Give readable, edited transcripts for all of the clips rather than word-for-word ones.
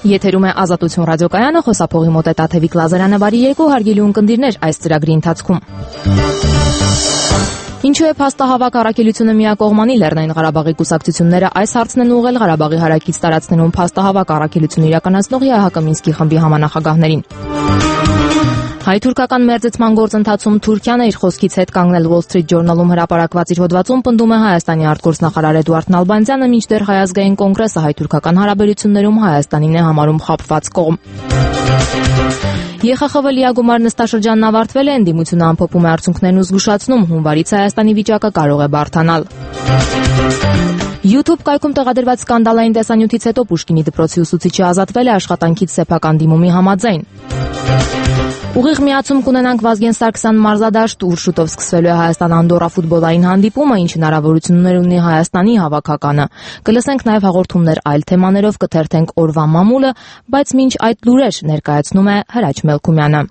Եթերում է Ազատություն ռադիոկայանը, խոսափողի մոտ է Տաթևիկ Լազարյանը, բարի երկու հարգելի ունկնդիրներ այս ծրագրի ընթացքում։ Ինչու է փաստահավաք առաքելությունը միակողմանի? Լեռնային Ղարաբաղի կուսակցությունները այս հարցն են ուղղել Ղարաբաղի հարակից տարածքներում փաստահավաք առաքելություն իրականացնող ՀՀԿ Մինսկի խմբի համանախագահներին։ Հայ-թուրքական մերձեցման գործընթացում Թուրքիան իր խոսքից հետ կանգնել Wall Street Journal-ում հրապարակված իր հոդվածում պնդում է Հայաստանի արտգործնախարար Էդուարդ Նալբանդյանը, մինչդեռ Հայազգային կոնգրեսը հայ-թուրքական հարաբերություններում Հայաստանին է համարում խաբված կողմ։ ԵԽԽՎ լիագումար նստաշրջանն ավարտվել է, ընդդիմությունը ամփոփում է արդյունքներն ու զգուշացնում, հունվարից Հայաստանի վիճակը կարող է բարդանալ։ YouTube կայքում տեղադրված սկանդալային տեսանյութից հետո Պուշկինի դպրոցի ուսուցիչը ազատվել է աշխատանքից սեփական դիմումի համաձայն։ Ուղիղ միացում կունենանք Վազգեն Սարգսյան մարզադաշտ, ուր շուտով սկսվելու է Հայաստան-Անդորրա ֆուտբոլային հանդիպումը, ինչ հնարավորություններ ունի Հայաստանի հավաքականը։ Կլսենք նաև հաղորդումներ այլ թեմաներով, կթերթենք օրվա մամուլը, բայց մինչ այդ լուրեր ներկայացնում է Հրաչ Մելքումյանը։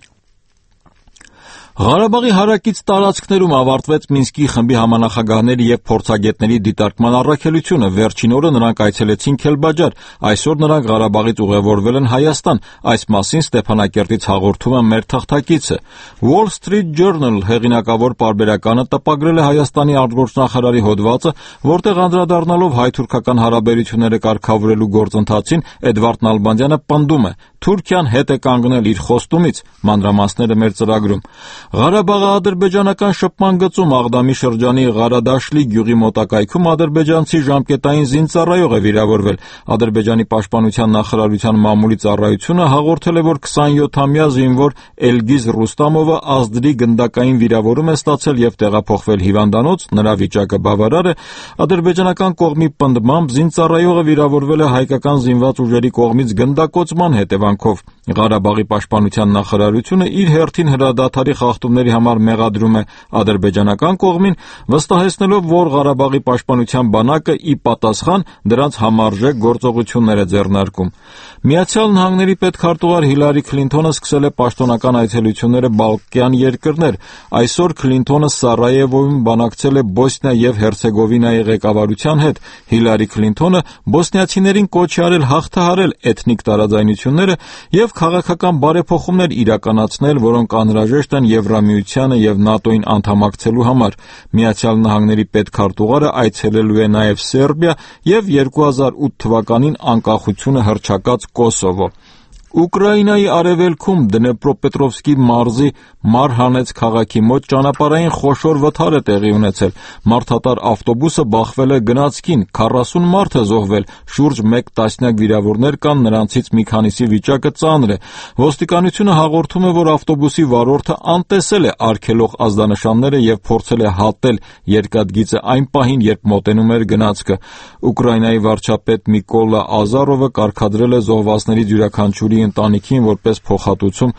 Ղարաբաղի հարակից տարածքներում ավարտվեց Մինսկի խմբի համանախագահների եւ փորձագետների դիտարկման առաքելությունը։ Վերջին օրը նրանք այցելեցին Քելբաջար, այսօր նրանք Ղարաբաղից ուղևորվել են Հայաստան։ Այս մասին Ստեփանակերտից հաղորդում է մեր թղթակիցը։ Wall Street Journal հեղինակավոր պարբերականը տպագրել է Հայաստանի արտգործնախարարի հոդվածը, որտեղ անդրադառնալով հայ-թուրքական հարաբերությունները կարգավորելու գործընթացին Էդվարդ Նալբանդյանը պնդում է. Թուրքիան հետ է կանգնել իր խոստումից, մանրամասները մեր ծրագրում։ Ղարաբաղի ադրբեջանական շփման գծում Աղդամի շրջանի Ղարադաշլի գյուղի մոտակայքում ադրբեջանցի ժամկետային զինծառայող է վիրավորվել։ Ադրբեջանի պաշտպանության նախարարության մամուլի ծառայությունը հաղորդել է, որ 27-ամյա զինվոր Էլգիզ Ռուստամովը ազդրի գնդակային վիրավորում է ստացել եւ տեղափոխվել հիվանդանոց, նրա վիճակը բավարար է։ Ադրբեջանական կողմի պնդմամբ զինծառայողը վիրավորվել է հայկական զինված ուժերի կողմից գնդակոծման հետևանքով։ Ղարաբաղի պաշտպանության նախարարությունը իր հերթին հրադադարի խախտումների համար մեղադրում է ադրբեջանական կողմին, վստահեցնելով, որ Ղարաբաղի պաշտպանության բանակը ի պատասխան դրանց համարժեք գործողություններ է ձեռնարկում։ Միացյալ Նահանգների պետքարտուղար Հիլարի Քլինթոնը սկսել է պաշտոնական այցելությունները Բալկան երկրներ։ Այսօր Քլինթոնը Սարայևոյում բանակցել է Բոսնիա եւ Հերցեգովինայի ղեկավարության հետ։ Հիլարի Քլինթոնը բոսնիացիներին կոչ է արել հաղթահարել էթնիկ տարաձայնությունները եւ քաղաքական բարեփոխումներ իրականացնել, որոնք անհրաժեշտ են Եվրամիությանը եւ ՆԱՏՕ-ին անդամակցելու համար։ Միացյալ Նահանգների պետքարտուղարը այցելելու է նաեւ Սերբիա եւ 2008 թվականին անկախությունը հռչակած Կոսովո։ Ուկրաինայի արևելքում Դնեպրոպետրովսկի մարզի Մարհանեց քաղաքի մոտ ճանապարհային խոշոր վթար է տեղի ունեցել։ Մարդատար ավտոբուսը բախվել է գնացքին, 40 մարդ է զոհվել, շուրջ 1 տասնյակ վիրավորներ կան, նրանցից մի քանիսի վիճակը ծանր է։ Ոստիկանությունը հաղորդում է, որ ավտոբուսի վարորդը անտեսել է արգելող ազդանշանները եւ փորձել է հատել երկաթգիծը այն պահին, երբ մոտենում էր գնացքը։ Ուկրաինայի վարչապետ Միկոլա Ազարովը կարգադրել է զոհվածներից յուրաքանչյուրի ընտանիքին որպես փոխհատուցում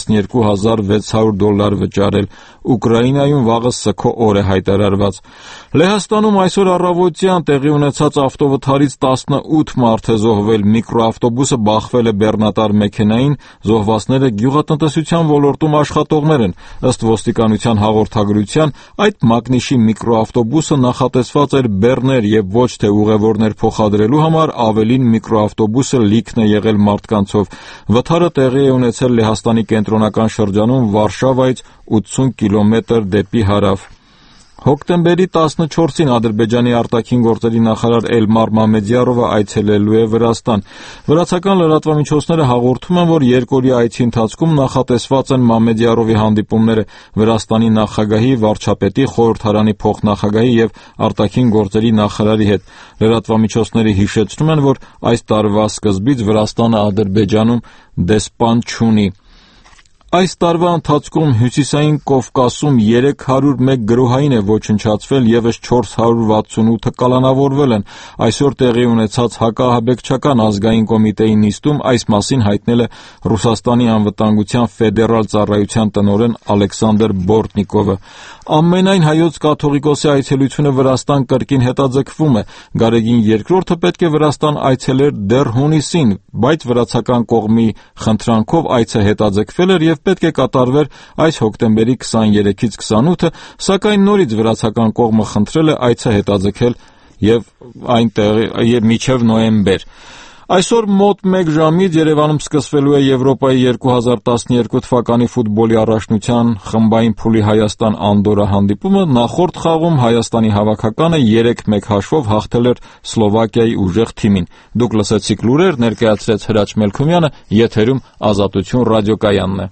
$12,600 վճարել։ Ուկրաինայում վաղը սգո օր է հայտարարված։ Լեհաստանում այսօր առավոտյան տեղի ունեցած ավտովթարից 18 մարդ է զոհվել, միկրոավտոբուսը բախվել է բեռնատար մեքենային, զոհվածները գյուղատնտեսության ոլորտում աշխատողներ են։ Ըստ ոստիկանության հաղորդագրության, այդ մագնիշի միկրոավտոբուսը նախատեսված էր բեռներ եւ ոչ թե ուղևորներ փոխադրելու համար, ավելին միկրոավտոբուսը լիքն է եղել մարդկանցով։ Վթարը տեղի է ունեցել Լեհաստանի կենտրոնական շրջանում Վարշավայից 80 կիլոմետր դեպի հարավ։ Հոկտեմբերի 14-ին Ադրբեջանի արտաքին գործերի նախարար Էլմար Մամեդյարովը այցելելու է Վրաստան։ Վրացական լրատվամիջոցները հաղորդում են, որ երկօրյա այցի ընթացքում նախատեսված են Մամեդյարովի հանդիպումները Վրաստանի նախագահի, վարչապետի, խորհրդարանի փոխնախագահի եւ արտաքին գործերի նախարարի հետ։ Լրատվամիջոցները հիշեցնում են, որ այս տարվա սկզբից Վրաստանը Ադրբեջանում դեսպան չունի։ Այս տարվա ընթացքում Հյուսիսային Կովկասում 301 գրոհային է ոչնչացվել, եւս 468-ը կալանավորվել են։ Այսօր տեղի ունեցած հակաահաբեկչական ազգային կոմիտեի նիստում այս մասին հայտնել է Ռուսաստանի անվտանգության ֆեդերալ ծառայության տնօրեն Ալեքսանդր Բորտնիկովը։ Ամենայն հայոց կաթողիկոսի այցելությունը Վրաստան կրկին հետաձգվում է։ Գարեգին II պետք է Վրաստան այցելեր դեռ հունիսին, բայց վրացական կողմի խնդրանքով այցը հետաձգվել էր եւ պետք է կատարվեր այս հոկտեմբերի 23-ից 28-ը, սակայն նորից վրացական կողմը խնդրել է այցը հետաձգել եւ մինչեւ նոյեմբեր։ Այսօր մոտ 1 ժամից Երևանում սկսվելու է Եվրոպայի 2012 թվականի ֆուտբոլի առաջնության խմբային փուլի Հայաստան-Անդորա հանդիպումը։ Նախորդ խաղում Հայաստանի հավաքականը 3-1 հաշվով հաղթել էր Սլովակիայի ուժեղ թիմին։ Դուք լսեցիք լուրեր, ներկայացրեց Հրաչ Մելքումյանը, եթերում Ազատություն ռադիոկայանն է։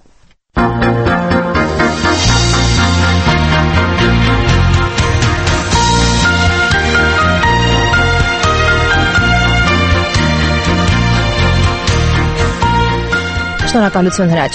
Շնորհակալություն Հրաչ։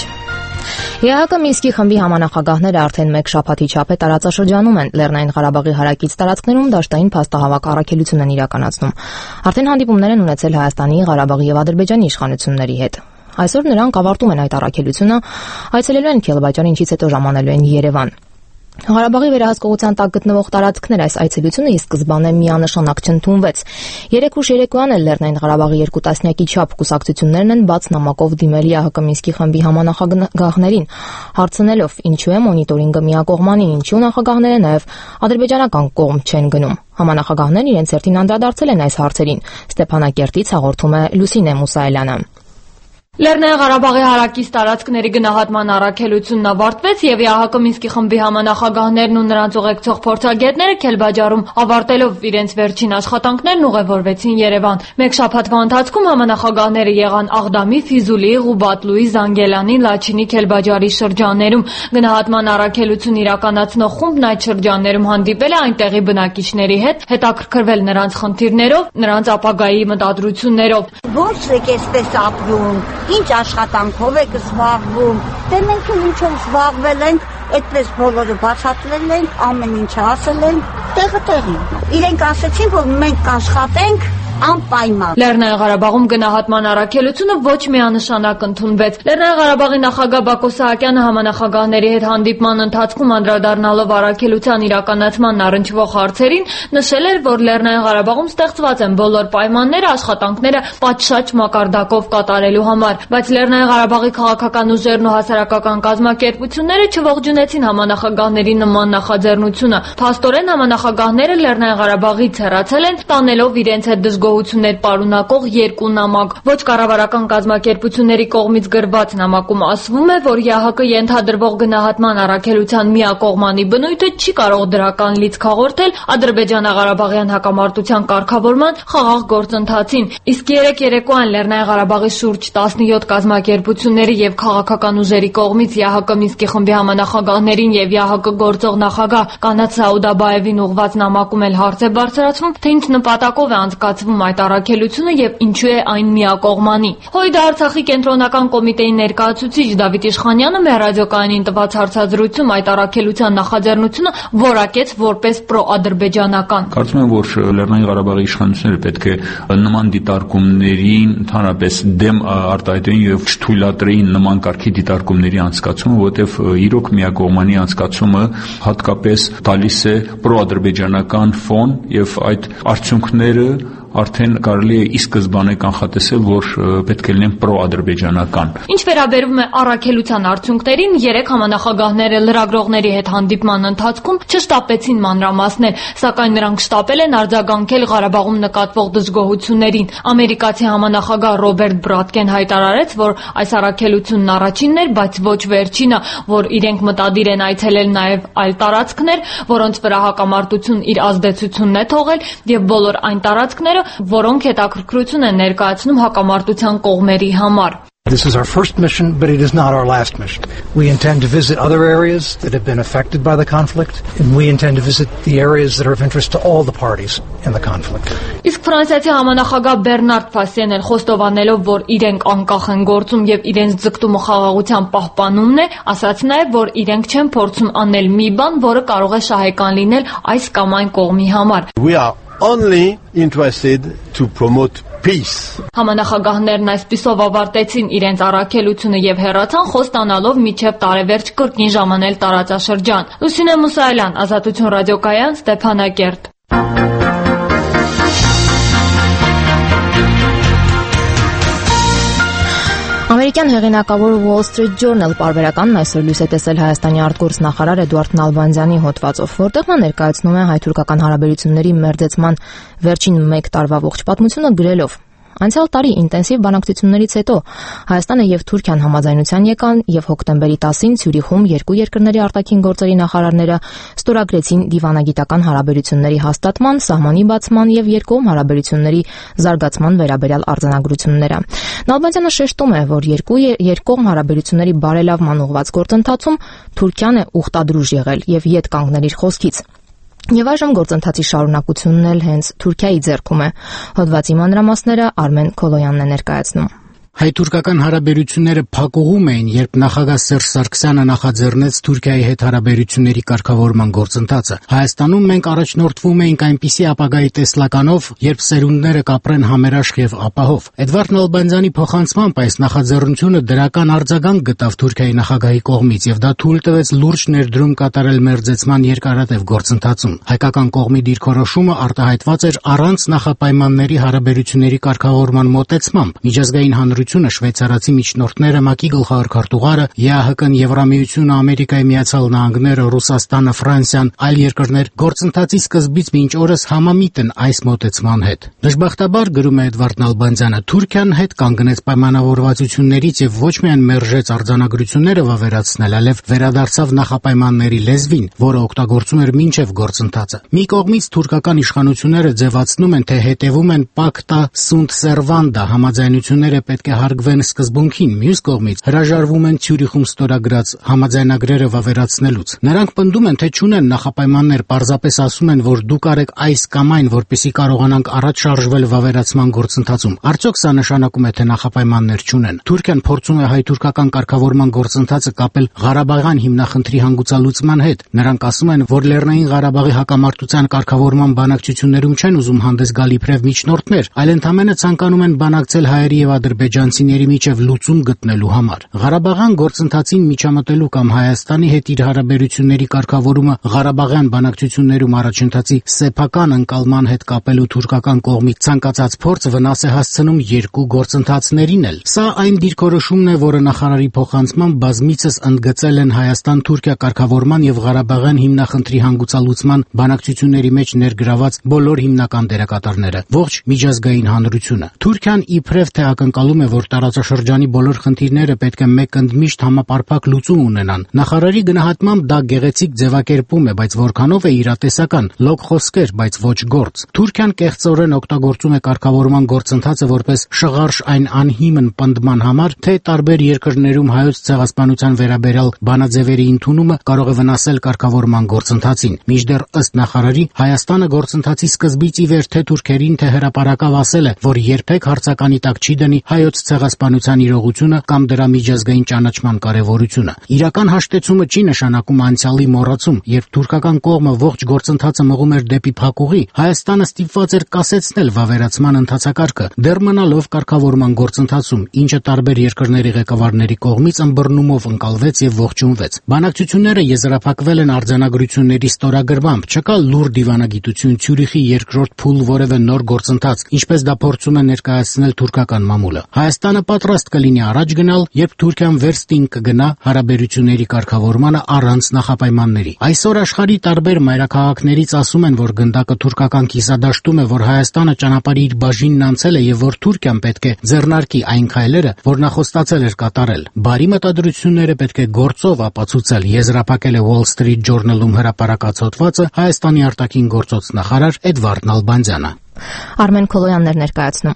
ԵԱՀԿ Մինսկի խմբի համանախագահները արդեն 1 շաբաթի չափ է տարածաշրջանում են Լեռնային Ղարաբաղի հարակից տարածքներում դաշտային փաստահավաք առաքելություն են իրականացնում։ Արդեն հանդիպումներ են ունեցել Հայաստանի, Ղարաբաղի եւ Ադրբեջանի իշխանությունների հետ։ Այսօր նրանք ավարտում են այդ առաքելությունը, այցելելու են Քելբաջար, ինչից հետո ժամանելու են Երևան։ Ղարաբաղի վերահսկողության տակ գտնվող տարածքներ այս այցելությունը ի սկզբանե միանշանակ չընդունվեց։ Երեկ ուշ երեկոյան էլ Լեռնային Ղարաբաղի 2 տասնյակի չափ կուսակցություններն են բաց նամակով դիմել ԵԱՀԿ Մինսկի խմբի համանախագահներին, հարցնելով ինչու է մոնիտորինգը միակողմանի, ինչու նախագահները նաև ադրբեջանական կողմ չեն գնում։ Համանախագահներն իրենց հերթին անդրադարձել են այս հարցերին։ Ստեփանակերտից հաղորդում է Լուսինե Մուսայելյանը։ Լեռնային Ղարաբաղի հարակից տարածքների գնահատման առաքելությունն ավարտվեց եւ ԵԱՀԿ Մինսկի խմբի համանախագահներն ու նրանց ուղեկցող փորձագետները Քելբաջարում ավարտելով իրենց վերջին աշխատանքներն ուղևորվեցին Երևան։ 1 շաբաթվա ընթացքում համանախագահները եղան Աղդամի, Ֆիզուլի, Ղուբատլուի, Զանգելանի, Լաչինի, Քելբաջարի շրջաններում։ Գնահատման առաքելություն իրականացնող խումբն այդ շրջաններում հանդիպել է այնտեղի բնակիչների հետ, հետաքրքրվել նրանց խնդիրներով, նրանց ապագայի մտադրություններով։ Ո՞նց եք այսպես ապրում։ Ինչ աշխատանքով եք զբաղվում, դե մենք ինչով զբաղվել ենք, այդպես բոլորը բացատրել են, ամեն ինչ ասել են, տեղը։ Իրենք ասեցին, որ մենք կաշխատենք անպայման։ Լեռնային Ղարաբաղում գնահատման առաքելությունը ոչ միանշանակ ընդունվեց։ Լեռնային Ղարաբաղի նախագահ Բակո Սահակյանը համանախագահների հետ հանդիպման ընթացքում անդրադառնալով առաքելության իրականացման առնչվող հարցերին նշել էր, որ Լեռնային Ղարաբաղում ստեղծված են բոլոր պայմանները աշխատանքները պատշաճ մակարդակով կատարելու համար, բայց Լեռնային Ղարաբաղի քաղաքական ուժերն ու հասարակական կազմակերպությունները չողջունեցին համանախագահների նման նախաձեռնությունը։ Փաստորեն համանախագահները Լեռնային Ղարաբաղից հեռացել են, տանելով իրենց հետ դժգոհություններ պարունակող 2 նամակ։ Ոչ կառավարական կազմակերպությունների կողմից գրված նամակում ասվում է, որ ԵԱՀԿ ենթադրվող գնահատման առաքելության միակողմանի բնույթը չի կարող դրական լիցք հաղորդել Ադրբեջանա-Ղարաբաղյան հակամարտության կարգավորման խաղաղ գործընթացին։ Իսկ երեկոյան Լեռնային Ղարաբաղի շուրջ 17 կազմակերպությունների եւ քաղաքական ուժերի կողմից ԵԱՀԿ Մինսկի խմբի համանախագահներին եւ ԵԱՀԿ գործող նախագահ Կանաթ Սաուդաբաևին ուղղված նամակում էլ հարց է բարձրացվում, թե ինչ նպատակով է անցկացվում այդ առաքելությունը եւ ինչու է այն միակողմանի։ ՀՅԴ Արցախի կենտրոնական կոմիտեի ներկայացուցիչ Դավիթ Իշխանյանը մեր ռադիոկայանին տված հարցազրույցում այդ առաքելության նախաձեռնությունը որակեց որպես պրոադրբեջանական։ Կարծում եմ, որ Լեռնային Ղարաբաղի իշխանությունները պետք է նման դիտարկումներին ընդհանրապես դեմ արտահայտեին եւ չթույլատրեին նման կարգի դիտարկումների անցկացումը, որովհետեւ իրոք միակողմանի անցկացումը հատկապես տալիս է պրոադրբեջանական ֆոն եւ այդ արդյունքները արդեն կարելի է ի սկզբանե կանխատեսել, որ պետք է լինեն պրոադրբեջանական։ Ինչ վերաբերում է առաքելության արդյունքներին, 3 համանախագահները լրագրողների հետ հանդիպման ընթացքում չշտապեցին մանրամասնել, սակայն նրանք շտապել են արձագանքել Ղարաբաղում նկատվող դժգոհություններին։ Ամերիկացի համանախագահ Ռոբերտ Բրատկեն հայտարարեց, որ այս առաքելությունն առաջինն էր, բայց ոչ վերջինը, որ իրենք մտադիր են այցելել նաև այլ տարածքներ, որոնց վրա հակամարտություն իր ազդեցությունն է թողել, եւ բոլոր այն տարածքները, որոնք հետաքրքրություն են ներկայացնում հակամարտության կողմերի համար։ This is our first mission, but it is not our last mission. We intend to visit other areas that have been affected by the conflict, and we intend to visit the areas that are of interest to all the parties in the conflict. Իսկ ֆրանսիացի համանախագահ Բերնարդ Ֆասիեն էլ խոստովանելով, որ իրենք անկախ են գործում եւ իրենց ձգտումը խաղաղության պահպանումն է, ասաց նաեւ, որ իրենք չեն փորձում անել մի բան, որը կարող է շահեկան լինել այս կամ այն կողմի համար։ We are only interested to promote peace. Համանախագահներն այսպիսով ավարտեցին իրենց առաքելությունը եւ հեռացան խոստանալով միջև տարեվերջ կրկին ժամանել տարածաշրջան։ Լուսինե Մուսայելյան, Ազատություն ռադիոկայան, Ստեփանակերտ։ Ամերիկյան հեղինակավոր Wall Street Journal պարբերականն այսօր լույս է տեսել Հայաստանի արտգործնախարար Էդուարդ Նալբանդյանի հոդվածով, որտեղ նա ներկայացնում է հայ-թուրքական հարաբերությունների մերձեցման վերջին 1 տարվա ողջ պատմությունը գրելով. Անցյալ տարի ինտենսիվ բանակցություններից հետո Հայաստանը եւ Թուրքիան համաձայնության եկան եւ հոկտեմբերի 10-ին Ցյուրիխում երկու երկրների արտաքին գործերի նախարարները ստորագրեցին դիվանագիտական հարաբերությունների հաստատման, սահմանի բացման եւ երկկողմ հարաբերությունների զարգացման վերաբերյալ արձանագրությունները։ Նալբանդյանը շեշտում է, որ երկկողմ հարաբերությունների բարելավման ուղղված գործընթացում Թուրքիան է ուխտադրուժ եղել եւ ետ կանգնել իր խոսքից։ Եվ այժմ գործընթացի շարունակությունն էլ հենց Թուրքիայի ձեռքում է։ Հոդվածի մանրամասները Արմեն Քոլոյանն է ներկայացնում։ Հայ-թուրքական հարաբերությունները փակուղում էին, երբ նախագահ Սերժ Սարգսյանը նախաձեռնեց Թուրքիայի հետ հարաբերությունների կարգավորման գործընթացը։ Հայաստանում մենք առաջնորդվում էինք այնպիսի ապագայի տեսլականով, երբ սերունդները կապրեն համերաշխ եւ ապահով։ Էդվարդ Նալբանդյանի փոխանցմամբ այս նախաձեռնությունը դրական արձագանք գտավ Թուրքիայի նախագահի կողմից եւ դա թույլ տվեց լուրջ ներդրում կատարել մերձեցման երկարատև գործընթացում։ Հայկական կողմի դիրքորոշումը արտահայտված էր առանց նախապայմանների հարաբերությունների կարգավորման մոտեցմամբ։ Միջազգային հանրությունը շվեյցարացի միջնորդները ՄԱԿ-ի գլխավոր քարտուղարը, ԵԱՀԿ-ն, Եվրամիությունը, Ամերիկայի Միացյալ Նահանգները, Ռուսաստանը, Ֆրանսիան, այլ երկրներ գործընթացի սկզբից մինչ օրս համամիտ են այս մոտեցման հետ։ Դժբախտաբար, գրում է Էդվարդ Նալբանդյանը, Թուրքիան հետ կանգնեց պայմանավորվածություններից եւ ոչ միայն մերժեց արձանագրությունները վավերացնել, այլև վերադարձավ նախապայմանների լեզվին, որը օգտագործում էր մինչև գործընթացը։ Մի կողմից թուրքական իշխանությունները ձևացնում են, թե հետևում են Pacta sunt servanda համաձայնությունները պետք է հարգվեն սկզբունքին, մյուս կողմից հրաժարվում են Ցյուրիխում ստորագրած համաձայնագրերը վավերացնելուց։ Նրանք պնդում են, թե չունեն նախապայմաններ, պարզապես ասում են, որ դուք արեք այս կամ այն, որպեսզի կարողանանք առաջ շարժվել վավերացման գործընթացում։ Արդյոք սա նշանակում է, թե նախապայմաններ չունեն։ Թուրքիան փորձում է հայ-թուրքական կարգավորման գործընթացը կապել Ղարաբաղյան հիմնախնդրի հանգուցալուծման հետ։ Նրանք ասում են, որ Լեռնային Ղարաբաղի հակամարտության կարգավորման բանակցություններում չեն ուզում հանդես գալ իբրև միջնորդներ, այլ ընդհանրապես ցանկանում են բանակցել հայերի եւ ադրբեջանցիների միջև լուծում գտնելու համար։ Ղարաբաղյան գործընթացին միջամտելու կամ Հայաստանի հետ իր հարաբերությունների կարգավորումը Ղարաբաղյան բանակցություններում առաջընթացի սեփական ընկալման հետ կապելու թուրքական կողմի ցանկացած փորձ վնաս է հասցնում երկու գործընթացներին էլ։ Սա այն դիրքորոշումն է, որը նախարարի փոխանցմամբ բազմիցս ընդգծել են Հայաստան-Թուրքիա կարգավորման եւ Ղարաբաղյան հիմնախնդրի հանգուցալուծման բանակցությունների մեջ ներգրաված բոլոր հիմնական դերակատարները, ողջ միջազգային հանրությունը։ Թուրքիան իբրև թե ակնկալում է, որ տարածաշրջանի բոլոր խնդիրները պետք է մեկընդմիշտ համապարփակ լուծում ունենան։ Նախարարի գնահատմամբ դա գեղեցիկ ձևակերպում է, բայց որքանով է իրատեսական, լոկ խոսքեր, բայց ոչ գործ։ Թուրքիան կեղծորեն օգտագործում է կարգավորման գործընթացը որպես շղարշ այն անհիմն պնդման համար, թե տարբեր երկրներում հայոց ցեղասպանության վերաբերյալ բանաձևերի ընդունումը կարող է վնասել կարգավորման գործընթացին։ Մինչդեռ ըստ նախարարի Հայաստանը գործընթացի սկզբից ի վեր թե թուրքերին, թե հրապարակավ ասել է, որ երբեք հարցականի տակ չի դնի հայոց ցեղասպանության իրողությունը կամ դրա միջազգային ճանաչման կարևորությունը։ Իրական հաշտեցումը չի նշանակում անցյալի մոռացում, երբ թուրքական կողմը ողջ գործընթացը մղում էր դեպի փակուղի, Հայաստանը ստիպված էր կասեցնել վավերացման ընթացակարգը, դեռ մնալով կարգավորման գործընթացում, ինչը տարբեր երկրների ղեկավարների կողմից ըմբռնումով ընկալվեց եւ ողջունվեց։ Բանակցությունները եզրափակվել են արձանագրությունների ստորագրմամբ, չկա լուր դիվանագիտություն, Ցյուրիխի երկրորդ փուլ որևէ նոր գործընթաց, ինչպես դա փորձում է ներկայացնել թուրքական մամուլը։ Հայաստանը պատրաստ կլինի առաջ գնալ, երբ Թուրքիան վերստին կգնա հարաբերությունների կարգավորմանը առանց նախապայմանների։ Այսօր աշխարհի տարբեր մայրաքաղաքներից ասում են, որ գնդակը թուրքական կիսադաշտում է, որ Հայաստանը ճանապարհի իր բաժինն անցել է եւ որ Թուրքիան պետք է ձեռնարկի այն քայլերը, որ նա խոստացել էր կատարել։ Բարի մտադրությունները պետք է գործով ապացուցել, եզրափակել է Wall Street Journal-ում հրապարակած հոդվածը Հայաստանի արտաքին գործոց նախարար Էդվարդ Նալբանդյանը։ Արմեն Քոլոյանն էր ներկայացնում։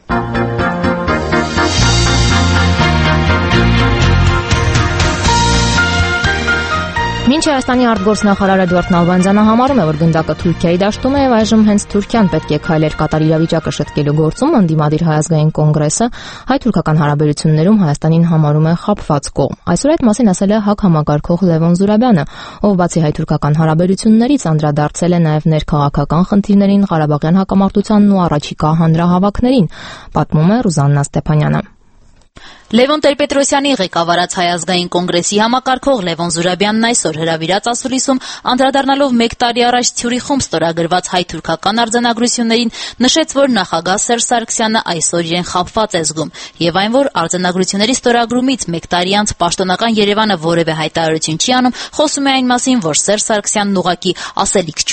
Մինչ Հայաստանի արտգործնախարար Էդվարդ Նալբանդյանը համարում է, որ գնդակը Թուրքիայի դաշտում է եւ այժմ հենց Թուրքիան պետք է քայլեր կատարի իրավիճակը շտկելու գործում, ընդդիմադիր Հայազգային կոնգրեսը հայ-թուրքական հարաբերություններում Հայաստանին համարում է խաբված կողմ։ Այսօր այդ մասին ասել է ՀԱԿ համագարկող Լևոն Զուրաբյանը, ով բացի հայ-թուրքական հարաբերություններից անդրադարձել է նաեւ ներքաղաքական խնդիրներին, Ղարաբաղյան հակամարտությանն ու առաջիկա հանրահավաքներին, պատմում է Ռուզաննա Ստեփանյանը։ Լևոն Տեր-Պետրոսյանի ղեկավարած Հայազգային կոնգրեսի համակարգող Լևոն Զուրաբյանն այսօր հրավիրած ասուլիսում անդրադառնալով 1 տարի առաջ Ցյուրիխում ստորագրված հայ-թուրքական արձանագրություններին նշեց, որ նախագահ Սերժ Սարգսյանը այսօր իրեն խաբված է զգում եւ այն, որ արձանագրությունների ստորագրումից 1 տարի անց պաշտոնական Երևանը որևէ հայտարարություն չի անում, խոսում է այն մասին, որ Սերժ Սարգսյանն ուղղակի ասելիք չունի։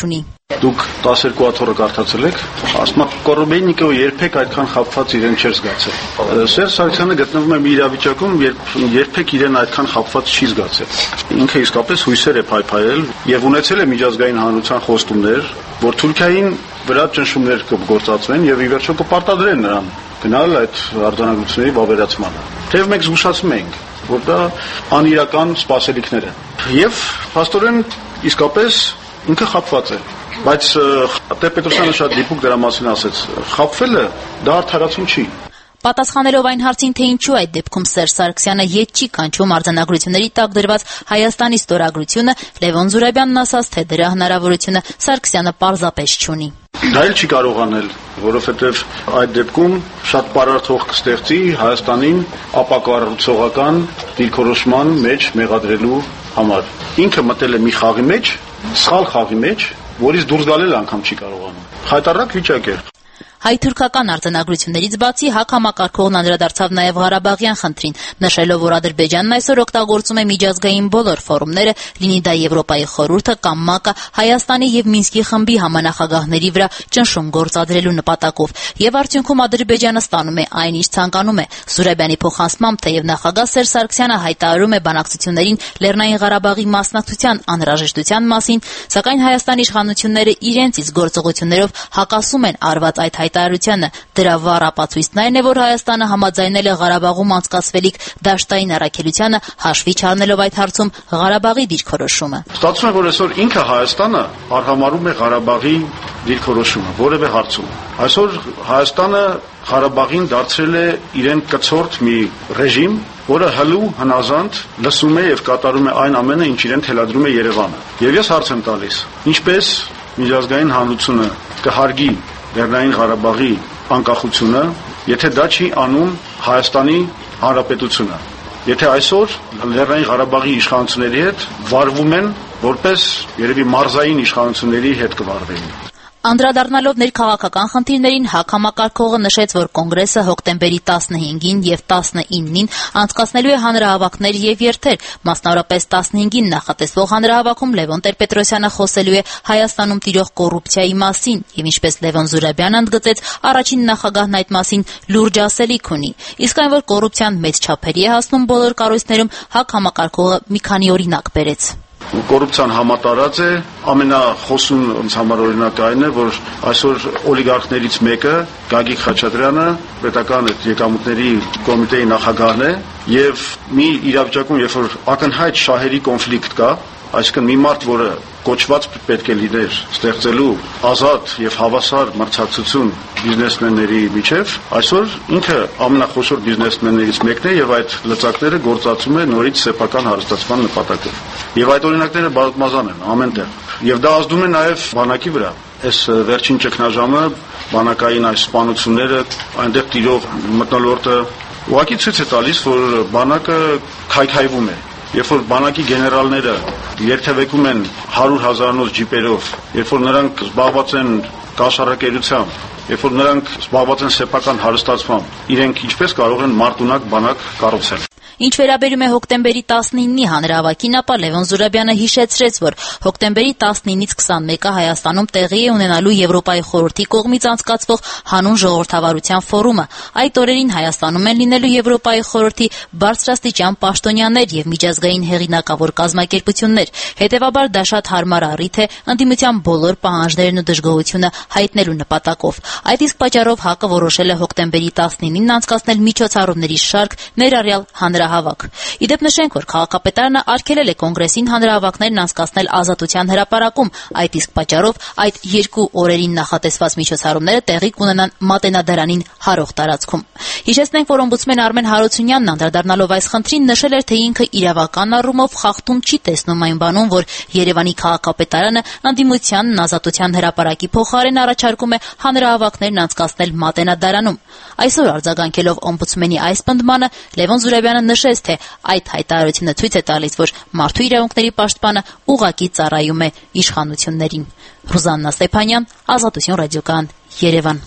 Դուք 12 աթոռը կարդացել եք, ասում է Կորոբեյնիկովը երբեք այդքան խաբված իրեն չէր զգացել։ Սերժ Սարգսյանը գտնվում է մի իրավիճակում, երբ երբեք իրեն այդքան խաբված չի զգացել։ Ինքը իսկապես հույսեր է փայփայել եւ ունեցել է միջազգային հանրության խոստումներ, որ Թուրքիային վրա ճնշումներ կգործածվեն եւ ի վերջո կպարտադրեն նրան գնալ այդ արձանագրությունների վավերացմանը։ Թեև մենք զգուշացում ենք, որ դա անիրական սպասելիքներ են։ Եվ փաստորեն իսկապես ինքը խաբված է։ Բայց Տեր-Պետրոսյանը շատ դիպուկ դրա մասին ասեց. խաբվելը դա արդարացում չի։ Պատասխանելով այն հարցին, թե ինչու այդ դեպքում Սերժ Սարգսյանը ետ չի կանչում արձանագրությունների տակ դրված Հայաստանի ստորագրությունը, Լևոն Զուրաբյանն ասաց, թե դրա հնարավորությունը Սարգսյանը պարզապես չունի։ Դա էլ չի կարող անել, որովհետև այդ դեպքում շատ պարարտ հող կստեղծի Հայաստանին ապակառուցողական դիրքորոշման մեջ մեղադրելու համար։ Ինքը մտել է մի խաղի մեջ, սխալ խաղի մեջ, որից դուրս գալ անգամ չի կարողանում։ Խայտառակ վիճակ է։ Հայ-թուրքական արձանագրություններից բացի ՀԱԿ համակարգողն անդրադարձավ նաև Ղարաբաղյան խնդրին, նշելով, որ Ադրբեջանն այսօր օգտագործում է միջազգային բոլոր ֆորումները, լինի դա Եվրոպայի խորհուրդը կամ ՄԱԿ-ը, Հայաստանի եւ Մինսկի խմբի համանախագահների վրա ճնշում գործադրելու նպատակով, եւ արդյունքում Ադրբեջանը ստանում է այն, ինչ ցանկանում է։ Զուրաբյանի փոխանցմամբ, թեև նախագահ Սերժ Սարգսյանը հայտարարում է բանակցություններին Լեռնային Ղարաբաղի մասնակցության անհրաժեշտության մասին, սակայն Հայաստանի իշխանությունները իրենց իսկ գործողություններով հակասում են արված այդ հայտարարությանը։ Դրա վառ ապացույցն այն է, որ Հայաստանը համաձայնել է Ղարաբաղում անցկացվելիք դաշտային առաքելությանը, հաշվի չառնելով այդ հարցում Ղարաբաղի դիրքորոշումը։ Ստացվում է, որ այսօր ինքը Հայաստանը արհամարում է Ղարաբաղի դիրքորոշումը որևէ հարցում։ Այսօր Հայաստանը Ղարաբաղին դարձրել է իրեն կցորդ մի ռեժիմ, որը հլու հնազանդ լսում է եւ կատարում է այն ամենը, ինչ իրեն թելադրում է Երևանը։ Եվ ես հարց եմ տալիս. ինչպես միջազգային հանրությունը կհարգի Լեռնային Ղարաբաղի անկախությունը, եթե դա չի անում Հայաստանի Հանրապետությունը։ Եթե այսօր Լեռնային Ղարաբաղի իշխանությունների հետ վարվում են որպես երևի մարզային իշխանությունների հետ կվարվեին։ Անդրադառնալով ներքաղաքական խնդիրներին, ՀԱԿ համակարգողը նշեց, որ կոնգրեսը հոկտեմբերի 15-ին եւ 19-ին անցկացնելու է հանրահավաքներ եւ երթեր։ Մասնավորապես 15-ին նախատեսվող հանրահավաքում Լևոն Տեր-Պետրոսյանը խոսելու է Հայաստանում տիրող կոռուպցիայի մասին եւ ինչպես Լևոն Զուրաբյանը ընդգծեց, առաջին նախագահն այդ մասին լուրջ ասելիք ունի։ Իսկ այն, որ կոռուպցիան մեծ չափերի է հասնում բոլոր կառույցներում, ՀԱԿ համակարգողը մի քանի օրինակ բերեց։ Կոռուպցիան համատարած է, ամենախոսուն ինձ համար օրինակը այն է, որ այսօր օլիգարխներից մեկը Գագիկ Խաչատրյանը պետական եկամուտների կոմիտեի նախագահն է եւ մի իրավիճակում, երբ որ ակնհայտ շահերի կոնֆլիկտ կա, այսինքն մի մարդ, որը կոչված պետք է լիներ ստեղծելու ազատ եւ հավասար մրցակցություն բիզնեսմենների միջև, այսօր ինքը ամենախոշոր բիզնեսմեններից մեկն է եւ այդ լծակները գործածում է նորից սեփական հարստացման նպատակով։ Եվ այդ օրինակները բազմազան են ամենտեղ։ Եվ դա ազդում է նաեւ բանակի վրա։ Այս վերջին ճգնաժամը, բանակային այս սպանությունները, այնտեղ տիրող մթնոլորտը ուղղակի ցույց է տալիս, որ բանակը քայքայվում է։ Երբ որ բանակի գեներալները երթևեկում են 100,000-նոց ջիպերով, երբ որ նրանք զբաղված են կաշառակերությամբ, երբ որ նրանք զբաղված են սեփական հարստացմամբ, իրենք ինչպես կարող են մարտունակ բանակ կառուցել։ Ինչ վերաբերում է հոկտեմբերի 19-ի հանրահավաքին, ապա Լևոն Զուրաբյանը հիշեցրեց, որ հոկտեմբերի 19-ից 21-ը Հայաստանում տեղի է ունենալու Եվրոպայի խորհրդի կողմից անցկացվող հանուն ժողովրդավարության ֆորումը։ Այդ օրերին Հայաստանում են լինելու Եվրոպայի խորհրդի բարձրաստիճան պաշտոնյաներ եւ միջազգային հեղինակավոր կազմակերպություններ։ Հետևաբար դա շատ հարմար առիթ է ընդդիմության բոլոր պահանջներն ու դժգոհությունը հայտնելու նպատակով։ Այդ իսկ պատճառով ՀԱԿ-ը որոշել է հոկտեմբերի 19-ին անցկացնել միջոցառումների շարք, ներառյալ հանրահավաք։ Իդեպ նշենք, որ քաղաքապետարանը արգելել է կոնգրեսին հանրահավաքներն անցկացնել Ազատության հրապարակում։ Այդ իսկ պատճառով այդ երկու օրերին նախատեսված միջոցառումները տեղի կունենան Մատենադարանին հարող տարածքում։ Հիշեցնենք, որ օմբուդսմեն Արմեն Հարությունյանն անդրադառնալով այս խնդրին նշել էր, թե ինքը իրավական առումով խախտում չի տեսնում այն բանում, որ Երևանի քաղաքապետարանը ընդդիմությանն Ազատության հրապարակի փոխարեն առաջարկում է հանրահավաքներն անցկացնել Մատենադարանում։ Այսօր արձագանքելով օմբուդսմենի այս պնդմանը, Լևոն Զուրաբյանը նշեց, թե այդ հայտարարությունը ցույց է տալիս, որ մարդու իրավունքների պաշտպանը ուղղակի ծառայում է իշխանություններին։ Ռուզաննա Ստեփանյան, Ազատություն ռադիոկայան, Երևան։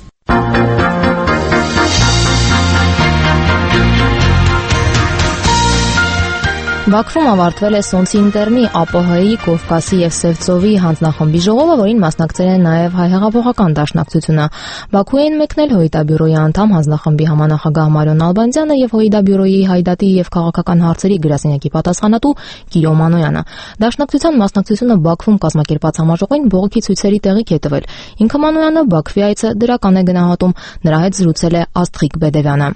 Բաքվում ավարտվել է Սոցինտերնի, ԱՊՀ-ի, Կովկասի եւ Սևծովի հանձնախմբի ժողովը, որին մասնակցել է նաեւ Հայ հեղափոխական դաշնակցությունը։ Բաքու են մեկնել ՀՅԴ-բյուրոյի անդամ հանձնախմբի համանախագահ Մարիոն Ալբանդյանը եւ ՀՅԴ-բյուրոյի հայդատի եւ քաղաքական հարցերի գրասենյակի պատասխանատու Կիրո Մանոյանը։ Դաշնակցության մասնակցությունը Բաքվում կազմակերպած համաժողովին բողոքի ցույցերի տեղիք է տվել։ Ինքը Մանոյանը Բաքվի այցը դրական է գնահատում, նրա հետ զրուցել է Աստղիկ Բեդևյանը։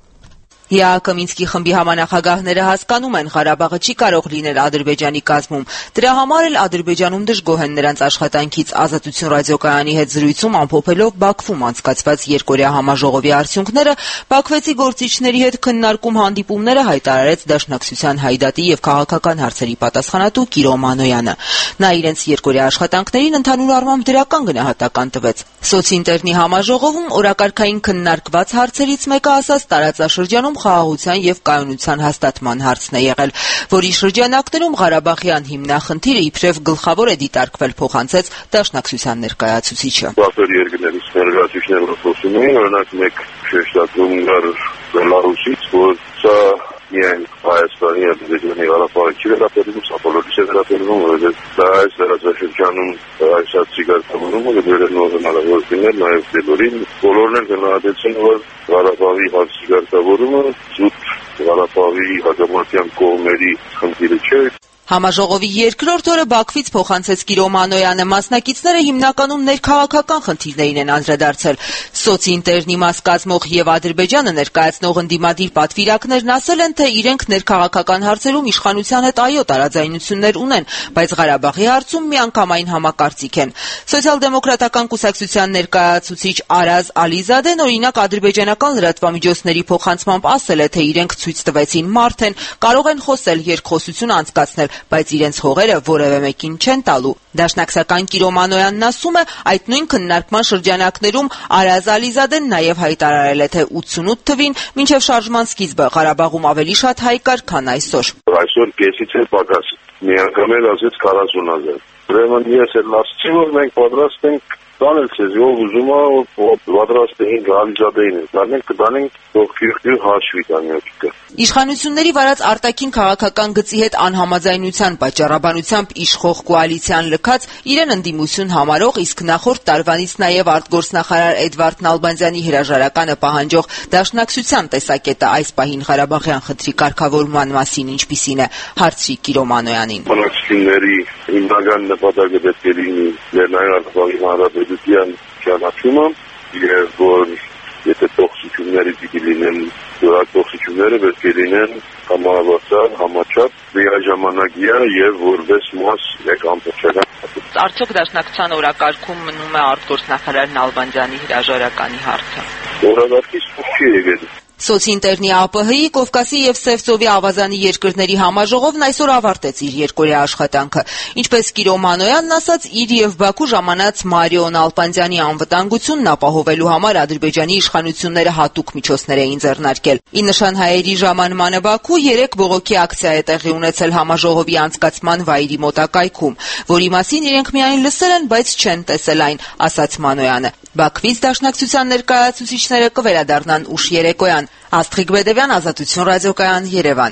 ՀԱԿ Մինսկի խմբի համանախագահները հասկանում են, Ղարաբաղը չի կարող լինել Ադրբեջանի կազմում։ Դրա համար էլ Ադրբեջանում դժգոհ են նրանց աշխատանքից։ Ազատություն ռադիոկայանի հետ զրույցում ամփոփելով Բաքվում անցկացված երկօրյա համաժողովի արդյունքները, Բաքվեցի գործիչների հետ քննարկում հանդիպումները հայտարարեց Դաշնակցության հայդատի եւ քաղաքական հարցերի պատասխանատու Կիրո Մանոյանը։ Նա իրենց երկօրյա աշխատանքներին ընդհանուր առմամբ դրական գնահատական տվեց։ Սոցինտերնի համաժողովում օրակարգային քննարկված հարցերից մեկը ասած տարածաշրջանում խաղաղության եւ կայունության հաստատման հարցն է եղել, որի շրջանակներում Ղարաբաղյան հիմնախնդիրը իբրև գլխավոր է դիտարկվել, փոխանցեց Դաշնակցության ներկայացուցիչը։ Բացի երկրներից ներկայացուցիչները խոսում էին, օրինակ մեկ շեշտադրում կար Բելարուսից, որ սա միայն Հայաստանի եւ Ադրբեջանի Ղարաբաղի չի վերաբերվում, սա բոլորիս է վերաբերվում, որովհետեւ դա այս դարաշրջանում այս ցիկարտավորումը դերնով հնարավոր լինել նաեւ դեպորին բոլորն են գնահատեցին, որ Ղարաբաղի ցիկարտավորումը զուտ Ղարաբաղի հակամարտյան կողմերի խնդիրը չէ։ Համաժողովի երկրորդ օրը Բաքվից փոխանցեց Կիրո Մանոյանը, մասնակիցները հիմնականում ներքաղաքական խնդիրներին են անդրադարձել։ Սոցինտերնի մաս կազմող եւ Ադրբեջանը ներկայացնող ընդդիմադիր պատվիրակներն ասել են, թե իրենք ներքաղաքական հարցերում իշխանության հետ այո տարաձայնություններ ունեն, բայց Ղարաբաղի հարցում միանգամայն համակարծիք են։ Սոցիալ-դեմոկրատական կուսակցության ներկայացուցիչ Արազ Ալիզադեն օրինակ ադրբեջանական լրատվամիջոցների փոխանցմամբ ասել է, թե իրենք ցույց տվեցին մարդ են, կարող են խոսել, երկխոսություն անցկացնել, բայց իրենց հողերը որևէ մեկին չեն տալու։ Դաշնակցական Կիրո Մանոյանն ասում է, այդ նույն քննարկման շրջանակներում Արազ Ալիզադեն նաև հայտարարել է, թե 88 թվին մինչև շարժման սկիզբը Ղարաբաղում ավելի շատ հայ կար, քան այսօր։ Այսօր կեսից է պակաս, միանգամել ասեց 40,000։ Ուրեմն ես էլ ասացի, որ մենք պատրաստ ենք տանել ցեզ, ով ուզում է պատրաստ ենք Ալիզադեին, դառնենք կդանենք դոկտոր հաշվի տանյակը։ Իշխանությունների վարած արտաքին քաղաքական գծի հետ անհամաձայնության պատճառաբանությամբ իշխող կոալիցիան լքած իրեն ընդդիմություն համարող, իսկ նախորդ տարվանից նաև արտգործնախարար Էդվարդ Նալբանդյանի հրաժարականը պահանջող Դաշնակցության տեսակետը այս պահին Ղարաբաղյան խնդրի կարգավորման մասին ինչպիսին է, հարցրի Կիրո Մանոյանին։ Բանակցությունների հիմնական նպատակը պետք է լինի Լեռնային Ղարաբաղի Հանրապետության ճանաչումը եւ որ եթե տոքսիկությունների պիտի լինեն, տոքսիկությունները պետք է լինեն համապատասխան, համաչափ, միաժամանակյա եւ որպես մաս մեկ ամբողջական։ Արդյոք Դաշնակցության օրակարգում մնում է արտգործնախարար Նալբանդյանի հրաժարականի հարցը։ Օրակարգից չի եկել։ Սոցինտերնի ԱՊՀ-ի, Կովկասի եւ Սևծովի ավազանի երկրների համաժողովն այսօր ավարտեց իր երկօրյա աշխատանքը։ Ինչպես Կիրո Մանոյանն ասաց, իր եւ Բաքու ժամանած Մարիոն Ալբանդյանի անվտանգությունն ապահովելու համար Ադրբեջանի իշխանությունները հատուկ միջոցներ էին ձեռնարկել։ Ի նշան հայերի ժամանմանը Բաքու 3 բողոքի ակցիա է տեղի ունեցել համաժողովի անցկացման վայրի մոտակայքում, որի մասին իրենք միայն լսել են, բայց չեն տեսել այն, ասաց Մանոյանը։ Բաքվից Դաշնակցության ներկայացուցիչները կվերադառնան ուշ երեկոյան։ Աստղիկ Բեդևյան, Ազատություն ռադիոկայան, Երևան։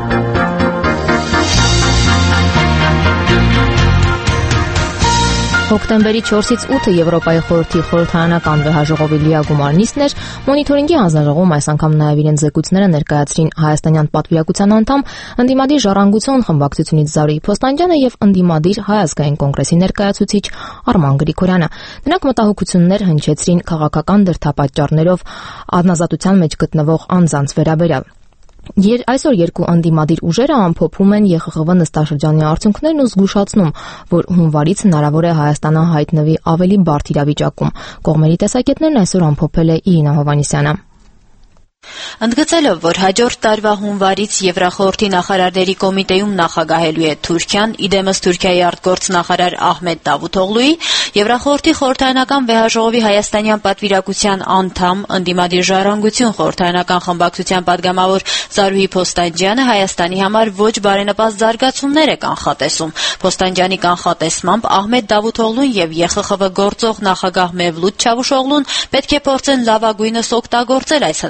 Հոկտեմբերի 4-ից 8-ը Եվրոպայի խորհրդի խորհրդարանական վեհաժողովի լիագումար նիստն էր, մոնիթորինգի հանձնաժողովում այս անգամ նաև իրենց զեկույցները ներկայացրին հայաստանյան պատվիրակության անդամ, ընդդիմադիր ժառանգություն խմբակցությունից Զարուհի Փոստանջյանը եւ ընդդիմադիր Հայ ազգային կոնգրեսի ներկայացուցիչ Արման Գրիգորյանը։ Նրանք մտահոգություններ հնչեցրին քաղաքական դրդապատճառներով անազատության մեջ գտնվող անձանց վերաբերյալ։ Այսօր երկու ընդդիմադիր ուժերը ամփոփում են ԵԽԽՎ նստաշրջանի արդյունքներն ու զգուշացնում, որ հունվարից հնարավոր է Հայաստանը հայտնվի ավելի բարդ իրավիճակում։ Կողմերի տեսակետներն այսօր ամփոփել է Իրինա Հովհաննիսյանը։ Ընդգծելով, որ հաջորդ տարվա հունվարից Եվրախորհրդի նախարարների կոմիտեում նախագահելու է Թուրքիան, իդեմս Թուրքիայի արտգործնախարար Ահմեդ Դավութօղլուի, Եվրախորհրդի խորհրդարանական վեհաժողովի հայաստանյան պատվիրակության անդամ, ընդդիմադիր ժառանգություն խորհրդարանական խմբակցության падգամավոր Զարուհի Փոստանջյանը Հայաստանի համար ոչ բարենպաստ զարգացումներ է կանխատեսում։ Փոստանջյանի կանխատեսմամբ Ահմեդ Դավութօղլուն եւ ԵԽԽՎ գործող նախագահ Մևլութ Չավուշօղլուն պետք է փորձեն լավագույնս օգտագործել այս հնարավորությունը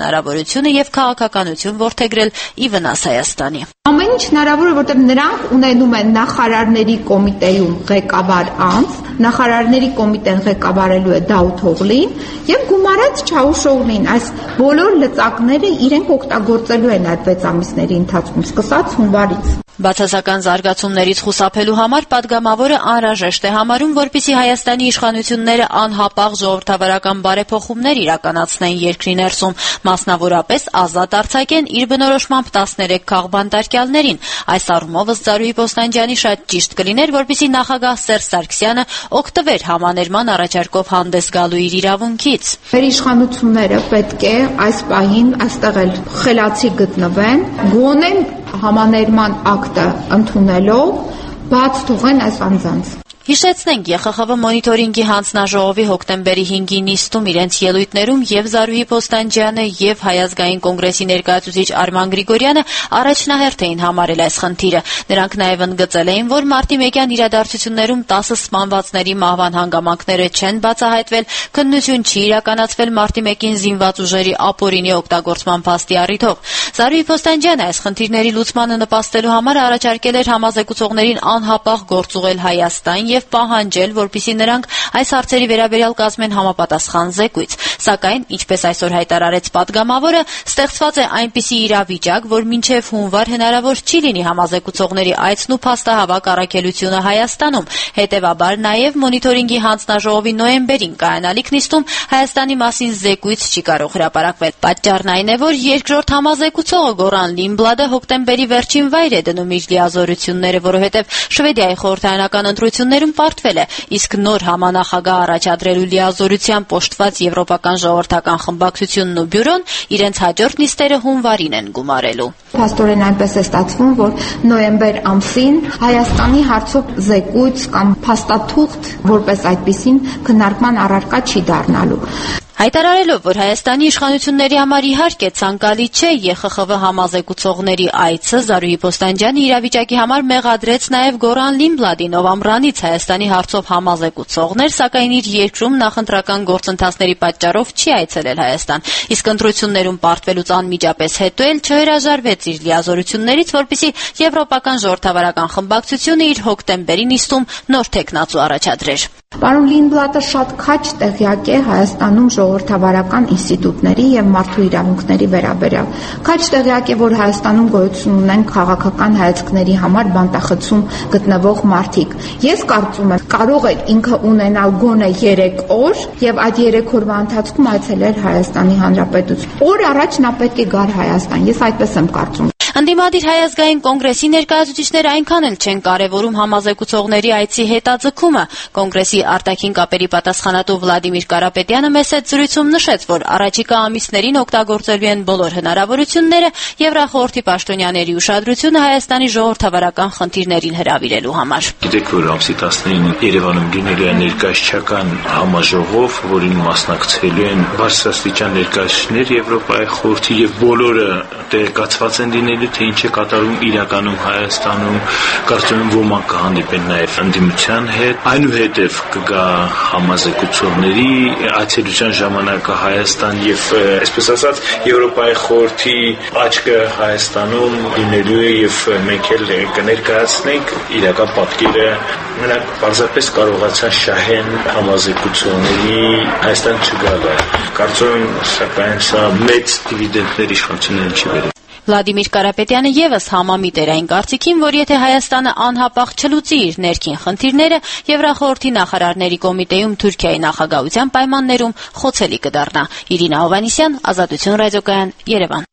իշխանությունը եւ քաղաքականություն որդեգրել ի վնաս Հայաստանի։ Ամեն ինչ հնարավոր է, որտեղ նրանք ունենում են նախարարների կոմիտեում ղեկավար անձ, նախարարների կոմիտեն ղեկավարելու է Դաութ Օղլին եւ գումարած Չաուշօղլին։ Այս բոլոր լծակները իրենք օգտագործելու են այդ 6 ամիսների ընթացքում, սկսած հունվարից։ Բացասական զարգացումներից խուսափելու համար պատգամավորը անհրաժեշտ է համարում, որպեսզի Հայաստանի իշխանությունները անհապաղ ժողովրդավարական բարեփոխումներ իրականացնեն երկրի ներսում, մասնավորապես ազատ արձակեն իր բնորոշմամբ 13 քաղբանտարկյալներին։ Այս առումով ըստ Զարուհի Պոստանջյանի շատ ճիշտ կլիներ, որպեսզի նախագահ Սերժ Սարգսյանը օգտվեր համաներման առաջարկով հանդես գալու իր իրավունքից։ Մեր իշխանությունները պետք է այս պահին այստեղ էլ խելացի գտնվեն, գոնե համաներման ակտը ընդունելով բաց թողեն այս անձանց։ Հիշեցնենք, ԵԽԽՎ մոնիտորինգի հանձնաժողովի հոկտեմբերի 5-ի նիստում իրենց ելույթներում եւ Զարուհի Պոստանջյանը եւ Հայ ազգային կոնգրեսի ներկայացուցիչ Արման Գրիգորյանը առաջնահերթ էին համարել այս խնդիրը։ Նրանք նաեւ ընդգծել էին, որ մարտի 1-յան իրադարձություններում 10 սպանվածների մահվան հանգամանքները չեն բացահայտվել, քննություն չի իրականացվել մարտի 1-ին զինված ուժերի ապօրինի օգտագործման փաստի առիթով։ Զարուհի Պոստանջյանը այս խնդիրների լուծմանը նպաստելու համար առաջարկել էր համազեկուցողներին անհապաղ գործուղել Հայաստան եւ պահանջել, որպեսզի նրանք այս հարցերի վերաբերյալ կազմեն համապատասխան զեկույց։ Սակայն, ինչպես այսօր հայտարարեց պատգամավորը, ստեղծված է այնպիսի իրավիճակ, որ մինչև հունվար հնարավոր չի լինի համազեկուցողների այցն ու փաստահավաք առաքելությունը Հայաստանում։ Հետևաբար նաեւ մոնիտորինգի հանձնաժողովի նոյեմբերին կայանալիք նիստում Հայաստանի մասին զեկույց չի կարող հրապարակվել։ Պատճառն այն է, որ երկրորդ համազեկուցողը Գորան Լիմբլադը հոկտեմբերի վերջին վայր է դնում իր լիազորությունները, որովհետեւ Շվեդիայի խորհրդարանական ընտրություններում պարտվել է, իսկ նոր համանախագահ առաջադրելու լիազորությամբ օժտված Եվրոպական ժողովրդական խմբակցությունն ու բյուրոն իրենց հաջորդ նիստերը հունվարին են գումարելու։ Փաստորեն այնպես է ստացվում, որ նոյեմբեր ամսին Հայաստանի հարցով զեկույց կամ փաստաթուղթ որպես այդպիսին քննարկման առարկա չի դառնալու։ Հայտարարելով, որ Հայաստանի իշխանությունների համար իհարկե ցանկալի չէ ԵԽԽՎ համազեկուցողների այցը, Զարուհի Պոստանջյանը իրավիճակի համար մեղադրեց նաև Գորան Լիմբլադին, ով ամռանից Հայաստանի հարցով համազեկուցողն էր, սակայն իր երկրում նախընտրական գործընթացների պատճառով չի այցելել Հայաստան, իսկ ընտրություններում պարտվելուց անմիջապես հետո էլ չհրաժարվեց իր լիազորություններից, որպեսզի Եվրոպական ժողովրդավարական խմբակցությունը իր հոկտեմբերի նիստում նոր թեկնածու առաջադրեր։ Պարոն Լիմբլադը շատ քաջ տեղյակ է Հայաստանում ժողովրդավարական ինստիտուտների եւ մարդու իրավունքների վերաբերյալ։ Քաջ տեղյակ է, որ Հայաստանում գոյություն ունեն քաղաքական հայացքների համար բանտախցում գտնվող մարդիկ։ Ես կարծում եմ, կարող է ինքը ունենալ գոնե 3 օր եւ այդ 3 օրվա ընթացքում այցելել Հայաստանի Հանրապետություն։ Օր առաջ նա պետք է գար Հայաստան։ Ես այդպես եմ կարծում։ Ընդդիմադիր Հայ ազգային կոնգրեսի ներկայացուցիչները այնքան էլ չեն կարևորում համազեկուցողների այցի հետաձգումը։ Կոնգրեսի արտաքին կապերի պատասխանատու Վլադիմիր Կարապետյանը մեծ զրույցում նշեց, որ առաջիկա ամիսներին օգտագործելու են բոլոր հնարավորությունները Եվրախորհրդի պաշտոնյաների ուշադրությունը Հայաստանի ժողովրդավարական խնդիրներին հրավիրելու համար։ Գիտեք, որ ամսի 19-ին Երևանում լինելու է ներկայացչական համաժողով, որին մասնակցելու են բարձրաստիճան ներկայացուցիչներ Եվրոպայի խորհրդի եւ բոլորը տեղեկացված են լինելու, թե ինչ է կատարում իրականում Հայաստանում, կարծում եմ ոմանք կհանդիպեն նաև ընդդիմության հետ, այնուհետև կգա համազեկուցողների այցելության ժամանակը Հայաստան եւ այսպես ասած Եվրոպայի խորհրդի աչքը Հայաստանում լինելու է եւ մենք էլ կներկայացնենք իրական պատկերը, նրանք պարզապես կարողացան շահեն համազեկուցողների Հայաստան չգալը։ Կարծում եմ, սակայն սա մեծ դիվիդենդներ իշխանություններին չի բերել։ Վլադիմիր Կարապետյանը եւս համամիտ էր այն կարծիքին, որ եթե Հայաստանը անհապաղ չլուծի իր ներքին խնդիրները, Եվրախորհրդի նախարարների կոմիտեում Թուրքիայի նախագահության պայմաններում խոցելի կդառնա։ Իրինա Հովհաննիսյան, Ազատություն ռադիոկայան, Երևան։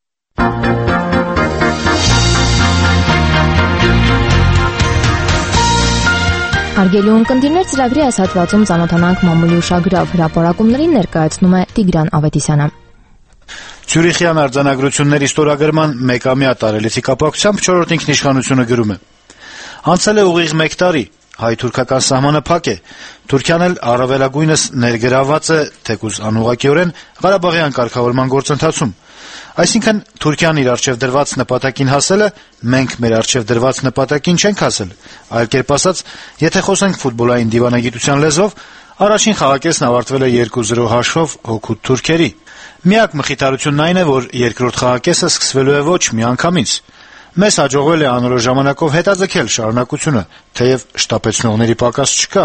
Հարգելի ունկնդիրներ, ծրագրի այս հատվածում ծանոթանանք մամուլի ուշագրավ հրապարակումներին ներկայացնում է Տիգրան Ավետիսյանը։ Ցյուրիխյան արձանագրությունների ստորագրման մեկամյա տարելիցի կապակցությամբ 4-րդ ինքնիշխանությունը գրում է. Անցել է ուղիղ 1 տարի, հայ-թուրքական սահմանը փակ է, Թուրքիան էլ առավելագույնս ներգրավված է, թեկուզ անուղղակիորեն Ղարաբաղյան կարգավորման գործընթացում։ Այսինքն Թուրքիան իր առջև դրված նպատակին հասել է, մենք մեր առջև դրված նպատակին չենք հասել։ Այլ կերպ ասած, եթե խոսենք ֆուտբոլային դիվանագիտության լեզվով, առաջին խաղակեսն ավարտվել է 2-0 հաշվով հօգուտ թուրքերի։ Միակ մխիթարությունն այն է, որ երկրորդ խաղակեսը սկսվելու է ոչ միանգամից։ Մեզ հաջողվել է անորոշ ժամանակով հետաձգել շարունակությունը, թեև շտապեցնողների պակաս չկա։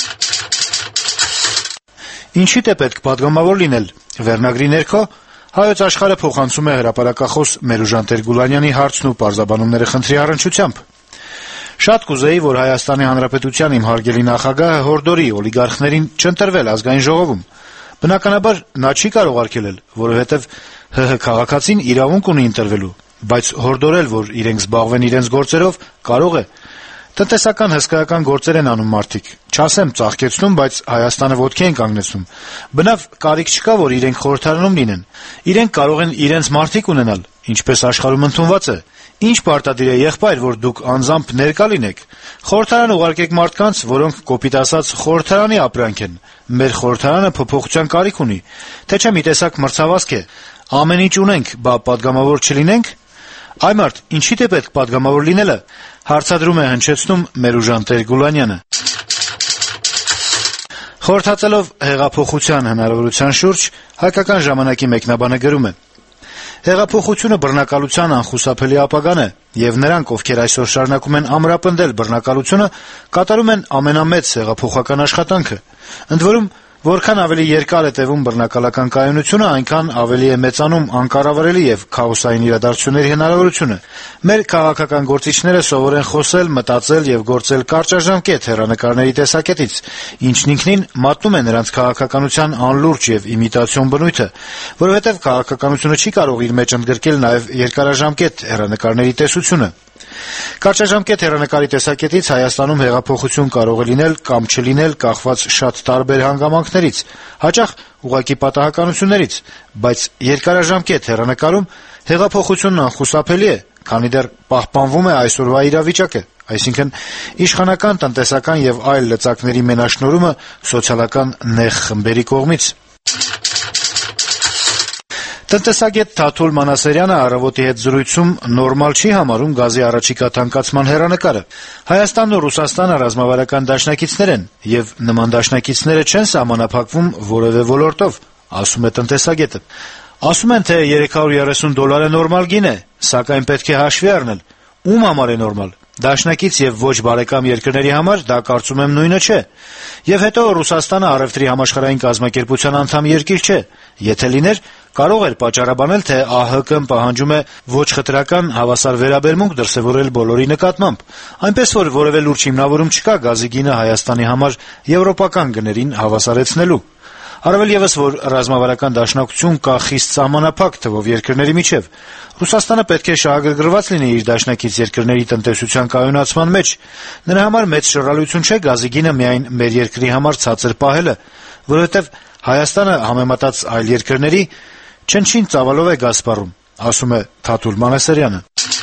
Ինչի՞դ է պետք պատգամավոր լինել։ Վերնագրի ներքո Հայոց աշխարհը փոխանցում է հրապարակախոս Մերուժան Տեր-Գուլանյանի հարցն ու պարզաբանումները խնդրի առնչությամբ։ Շատ կուզեի, որ Հայաստանի Հանրապետության իմ հարգելի նախագահը հորդորի օլիգարխներին չընտրվել ազգային ժողովում։ Բնականաբար նա չի կարող արգելել, որովհետև ՀՀ քաղաքացին իրավունք ունի ընտրվելու, բայց հորդորել, որ իրենք զբաղվեն իրենց գործերով, կարող է։ Տնտեսական հսկայական գործեր են անում մարդիկ։ Չասեմ ծաղկեցնում, բայց Հայաստանը ոտքի են կանգնեցնում։ Բնավ կարիք չկա, որ իրենք խորհրդարանում լինեն։ Իրենք կարող են իրենց մարդիկ ունենալ, ինչպես աշխարհում ընդունված է։ Ինչ պարտադիր է եղբայր, որ դուք անձամբ ներկա լինեք։ Խորհրդարան ուղարկեք մարդկանց, որոնք կոպիտ ասած խորհրդարանի ապրանք են։ Մեր խորհրդարանը փոփոխության կարիք ունի, թե չէ մի տեսակ մրցավազք է։ Ամեն ինչ ունենք, բա պատգամավոր չլինենք։ Այ մարդ, ինչի՞ է պետք պատգամավոր լինելը, հարցադրում է հնչեցնում Մերուժան Տեր-Գուլանյանը։ Խորհրդածելով հեղափոխության հնարավորության շուրջ, Հայկական ժամանակի մեկնաբանը գրում է. Հեղափոխությունը բռնակալության անխուսափելի ապագան է, եւ նրանք, ովքեր այսօր շարունակում են ամրապնդել բռնակալությունը, կատարում են ամենամեծ հեղափոխական աշխատանքը։ Ընդ որում, որքան ավելի երկար է տևում բռնակալական կայունությունը, այնքան ավելի է մեծանում անկառավարելի եւ քաոսային իրադարձությունների հնարավորությունը։ Մեր քաղաքական գործիչները սովոր են խոսել, մտածել եւ գործել կարճաժամկետ հեռանկարների տեսակետից, ինչն ինքնին մատնում է նրանց քաղաքականության անլուրջ եւ իմիտացիոն բնույթը, որովհետեւ քաղաքականությունը չի կարող իր մեջ ընդգրկել նաեւ երկարաժամկետ հեռանկարների տեսությունը։ Կարճաժամկետ հեռանկարի տեսակետից Հայաստանում հեղափոխություն կարող է լինել կամ չլինել կախված շատ տարբեր հանգամանքներից, հաճախ ուղղակի պատահականություններից, բայց երկարաժամկետ հեռանկարում հեղափոխությունն անխուսափելի է, քանի դեռ պահպանվում է այսօրվա իրավիճակը, այսինքն իշխանական, տնտեսական եւ այլ լծակների մենաշնորհումը սոցիալական նեղ խմբերի կողմից։ Տնտեսագետ Թաթուլ Մանասերյանը «Առավոտ»-ի հետ զրույցում նորմալ չի համարում գազի առաջիկա թանկացման հեռանկարը։ Հայաստանն ու Ռուսաստանը ռազմավարական դաշնակիցներ են, եւ նման դաշնակիցները չեն սահմանափակվում որևէ ոլորտով, ասում է տնտեսագետը։ Ասում են, թե $330 նորմալ գին է, սակայն պետք է հաշվի առնել, ում համար է նորմալ։ Դաշնակից եւ ոչ բարեկամ երկրների համար դա կարծում եմ նույնը չէ։ Եվ հետո Ռուսաստանը առևտրի համաշխարհային կազմակերպության անդամ երկիր չէ։ Եթե լիներ, կարող էր պատճառաբանել, թե ԱՀԿ-ն պահանջում է ոչ խտրական հավասար վերաբերմունք դրսևորել բոլորի նկատմամբ, այնպես որ որևէ լուրջ հիմնավորում չկա գազի գինը Հայաստանի համար եվրոպական գներին հավասարեցնելու։ Առավել եւս, որ ռազմավարական դաշնակցություն կա խիստ սահմանափակ թվով երկրների միջև։ Ռուսաստանը պետք է շահագրգռված լինի իր դաշնակից երկրների տնտեսության կայունացման մեջ։ Նրա համար մեծ շռայլություն չէ գազի գինը միայն մեր երկրի համար ցածր պահելը, որովհետեւ Հայաստանը համեմատած այլ երկրների չնչին ծավալով է գազ սպառում, ասում է Թաթուլ Մանասերյանը։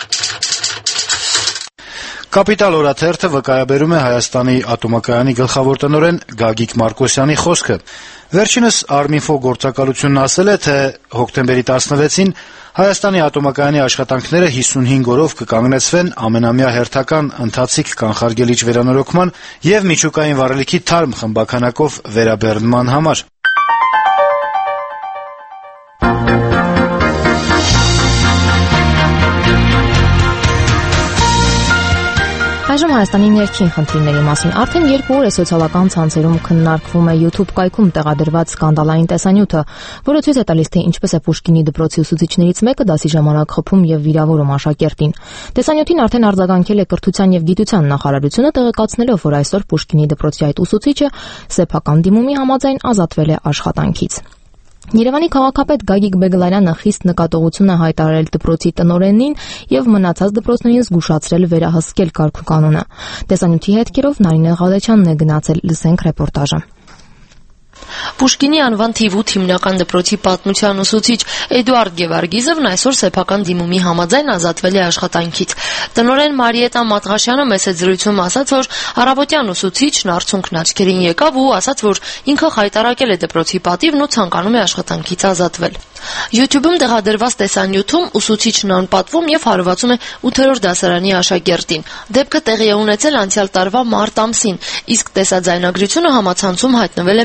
Կապիտալ օրաթերթը վկայաբերում է Հայաստանի ատոմակայանի գլխավոր տնօրեն Գագիկ Մարկոսյանի խոսքը։ Վերջինս Arminfo գործակալությունն ասել է, թե հոկտեմբերի 16-ին Հայաստանի ատոմակայանի աշխատանքները 55 օրով կկանգնեցվեն ամենամյա հերթական ընթացիկ կանխարգելիչ վերանորոգման եւ միջուկային վառելիքի թարմ խմբաքանակով վերաբեռնման համար։ Այժմ Հայաստանի ներքին խնդիրների մասին արդեն 2 օր է սոցիալական ցանցերում քննարկվում է YouTube կայքում տեղադրված սկանդալային տեսանյութը, որը ցույց է տալիս, թե ինչպես է Պուշկինի դպրոցի ուսուցիչներից մեկը դասի ժամանակ խփում եւ վիրավորում աշակերտին։ Տեսանյութին արդեն արձագանքել է Կրթության եւ Գիտության նախարարությունը, տեղեկացնելով, որ այսօր Պուշկինի դպրոցի այդ ուսուցիչը սեփական դիմումի համաձայն ազատվել է աշխատանքից։ Երևանի քաղաքապետ Գագիկ Բեգլարյանը խիստ նկատողություն է հայտարարել դպրոցի տնօրենին եւ մնացած դպրոցներին զգուշացրել վերահսկել կարգուկանոնը։ Տեսանյութի հետքերով Նարինե Ղալեչյանն է գնացել, լսենք ռեպորտաժը։ Պուշկինի անվան թիվ 8 հիմնական դպրոցի պատմության ուսուցիչ Էդուարդ Գևարգիզովն այսօր սեփական դիմումի համաձայն ազատվել է աշխատանքից։ Տնօրեն Մարիետա Մատղաշյանը մեծ զրույցում ասաց, որ առավոտյան ուսուցիչն արցունքն աչքերին եկավ ու ասաց, որ ինքը խայտարակել է դպրոցի պատիվն ու ցանկանում է աշխատանքից ազատվել։ YouTube-ում տեղադրված տեսանյութում ուսուցիչն անպատվում եւ հարվածում է 8-րդ դասարանի աշակերտին։ Դեպքը տեղի է ունեցել անցյալ տարվա մարտ ամսին, իսկ տեսաձայնագրությունը համացանցում հայտնվել է միայն մի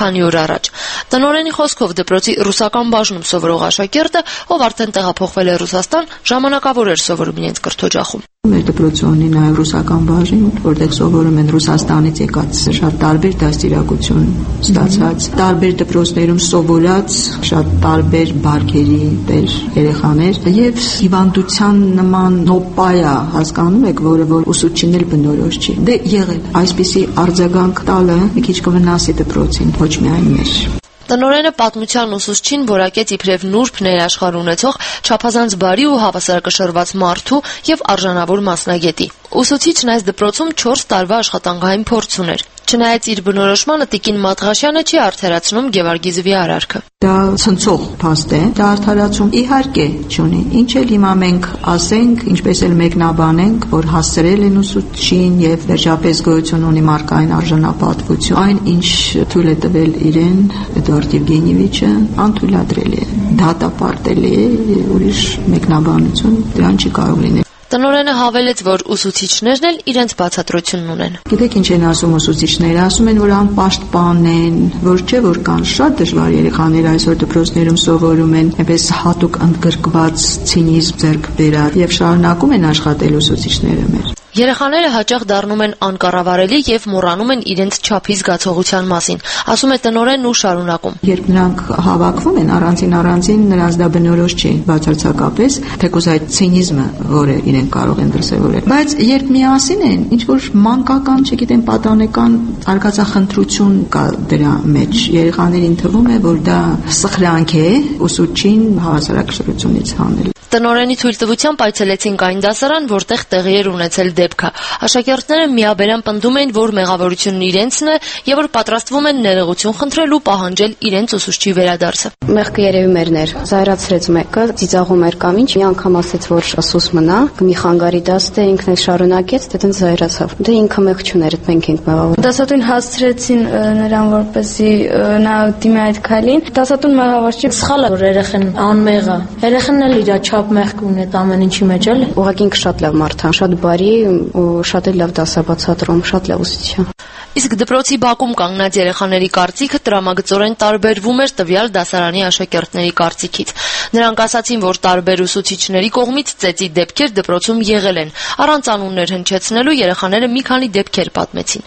քանի օր առաջ։ Տնօրենի խոսքով դպրոցի ռուսական բաժնում սովորող աշակերտը, ով արդեն տեղափոխվել է Ռուսաստան, ժամանակավոր էր սովորում իրենց կրթօջախում։ Մեր դպրոցը ունի նաև ռուսական բաժին, որտեղ սովորում են Ռուսաստանից եկած շատ տարբեր դաստիարակություն ստացած, տարբեր դպրոցներում սովորած շատ տարբեր բարգերի տեր երեխաներ եւ հիվանդության նման նոպայա հասկանում եք, որ ուսուցիչն էլ բնորոշ չի։ Դե եղել այսպիսի արձագանք տալը մի քիչ կվնասի դպրոցին, ոչ միայն մեր։ Տնօրենը պատմության ուսուցչին որակեց իբրև նուրբ ներաշխար ունեցող չափազանց բարի ու հավասարակշռված մարդու եւ արժանավոր մասնագետի։ Ուսուցիչն այս դպրոցում 4 տարվա աշխատանքային փորձ ուներ։ Չնայած իր բնորոշմանը Տիկին Մատղաշյանը չի արդարացնում Գևարգիզովի արարքը։ Դա ցնցող փաստ է, դա արդարացում իհարկե չունի։ Ինչ էլ հիմա մենք ասենք, ինչպես էլ մեկնաբանենք, որ հասցրել են ուսուցչին եւ վերջապես գոյություն ունի մարգային արժանապատվություն, այն ինչ թույլ է տվել իրեն Էդուարդ Եվգենիևիչը, անթույլատրելի է, դատապարտելի է, ուրիշ մեկնաբանություն դրան չի կարող լինել։ Տնօրենը հավելեց, որ ուսուցիչներն էլ իրենց բացատրությունն ունեն։ Գիտեք ինչ են ասում ուսուցիչները, ասում են, որ անպաշտպան են, որ չէ, որ կան շատ դժվար երեխաներ այսօր դպրոցներում սովորում են, այնպես հատուկ ընդգրկված ցինիզմ ձեռք բերած եւ շարունակում են աշխատել ուսուցիչները մեր։ Երեխաները հաճախ դառնում են անկառավարելի եւ մոռանում են իրենց չափի զգացողության մասին, ասում է տնօրենն ու շարունակում։ Երբ նրանք հավաքվում են առանձին, նրանց դա բնորոշ չի, բացարձակապես, թեկուզ այդ ցինիզմը, որը իրենք կարող են դրսևորել։ Բայց երբ միասին են, ինչ որ մանկական, չգիտեմ, պատանեկան արգածախնդրություն կա դրա մեջ, երեխաներին թվում է, որ դա սխրանք է ուսուցչին հավասարակշռությունից հանել։ Տնօրենի թույլտվությամբ այցելեցինք այն դասարան, որտեղ տեղի էր ունեցել դեպքը։ Աշակերտները միաբերան պնդում էին, որ մեղավորությունն իրենցն է եւ որ պատրաստվում են ներողություն խնդրել ու պահանջել իրենց ուսուցչի վերադարձը։ Մեղքը երևի մերն էր։ Զայրացրեց մեկը, ծիծաղում էր կամ ինչ, մի անգամ ասեց, որ սուս մնա, մի խանգարի դաս դե ինքն էլ շարունակեց, դե դեն զայրացավ։ Դե ինքը մեղ չուներ, մենք ենք մեղավոր։ Դասատուն հասցրեցին նրան, որպեսզի նա դիմի այդ քայլին։ Դասատուն մեղավոր չի, սխալ է, որ երեխան անմեղ է։ Երեխան էլ իր չափ մեղք ունի ամեն ինչի մեջ էլ։ Ուղղակի ինքը շատ լավ մարդ է, շատ բարի ու շատ էլ լավ դասաբացատրում, շատ լավ ուսուցիչ է։ Իսկ դպրոցի բակում կանգնած երեխաների կարծիքը տրամագծորեն տարբերվում էր տվյալ դասարանի աշակերտների կարծիքից։ Նրանք ասացին, որ տարբեր ուսուցիչների կողմից ծեծի դեպքեր դպրոցում եղել են։ Առանց անուններ հնչեցնելու երեխաները մի քանի դեպքեր պատմեցին։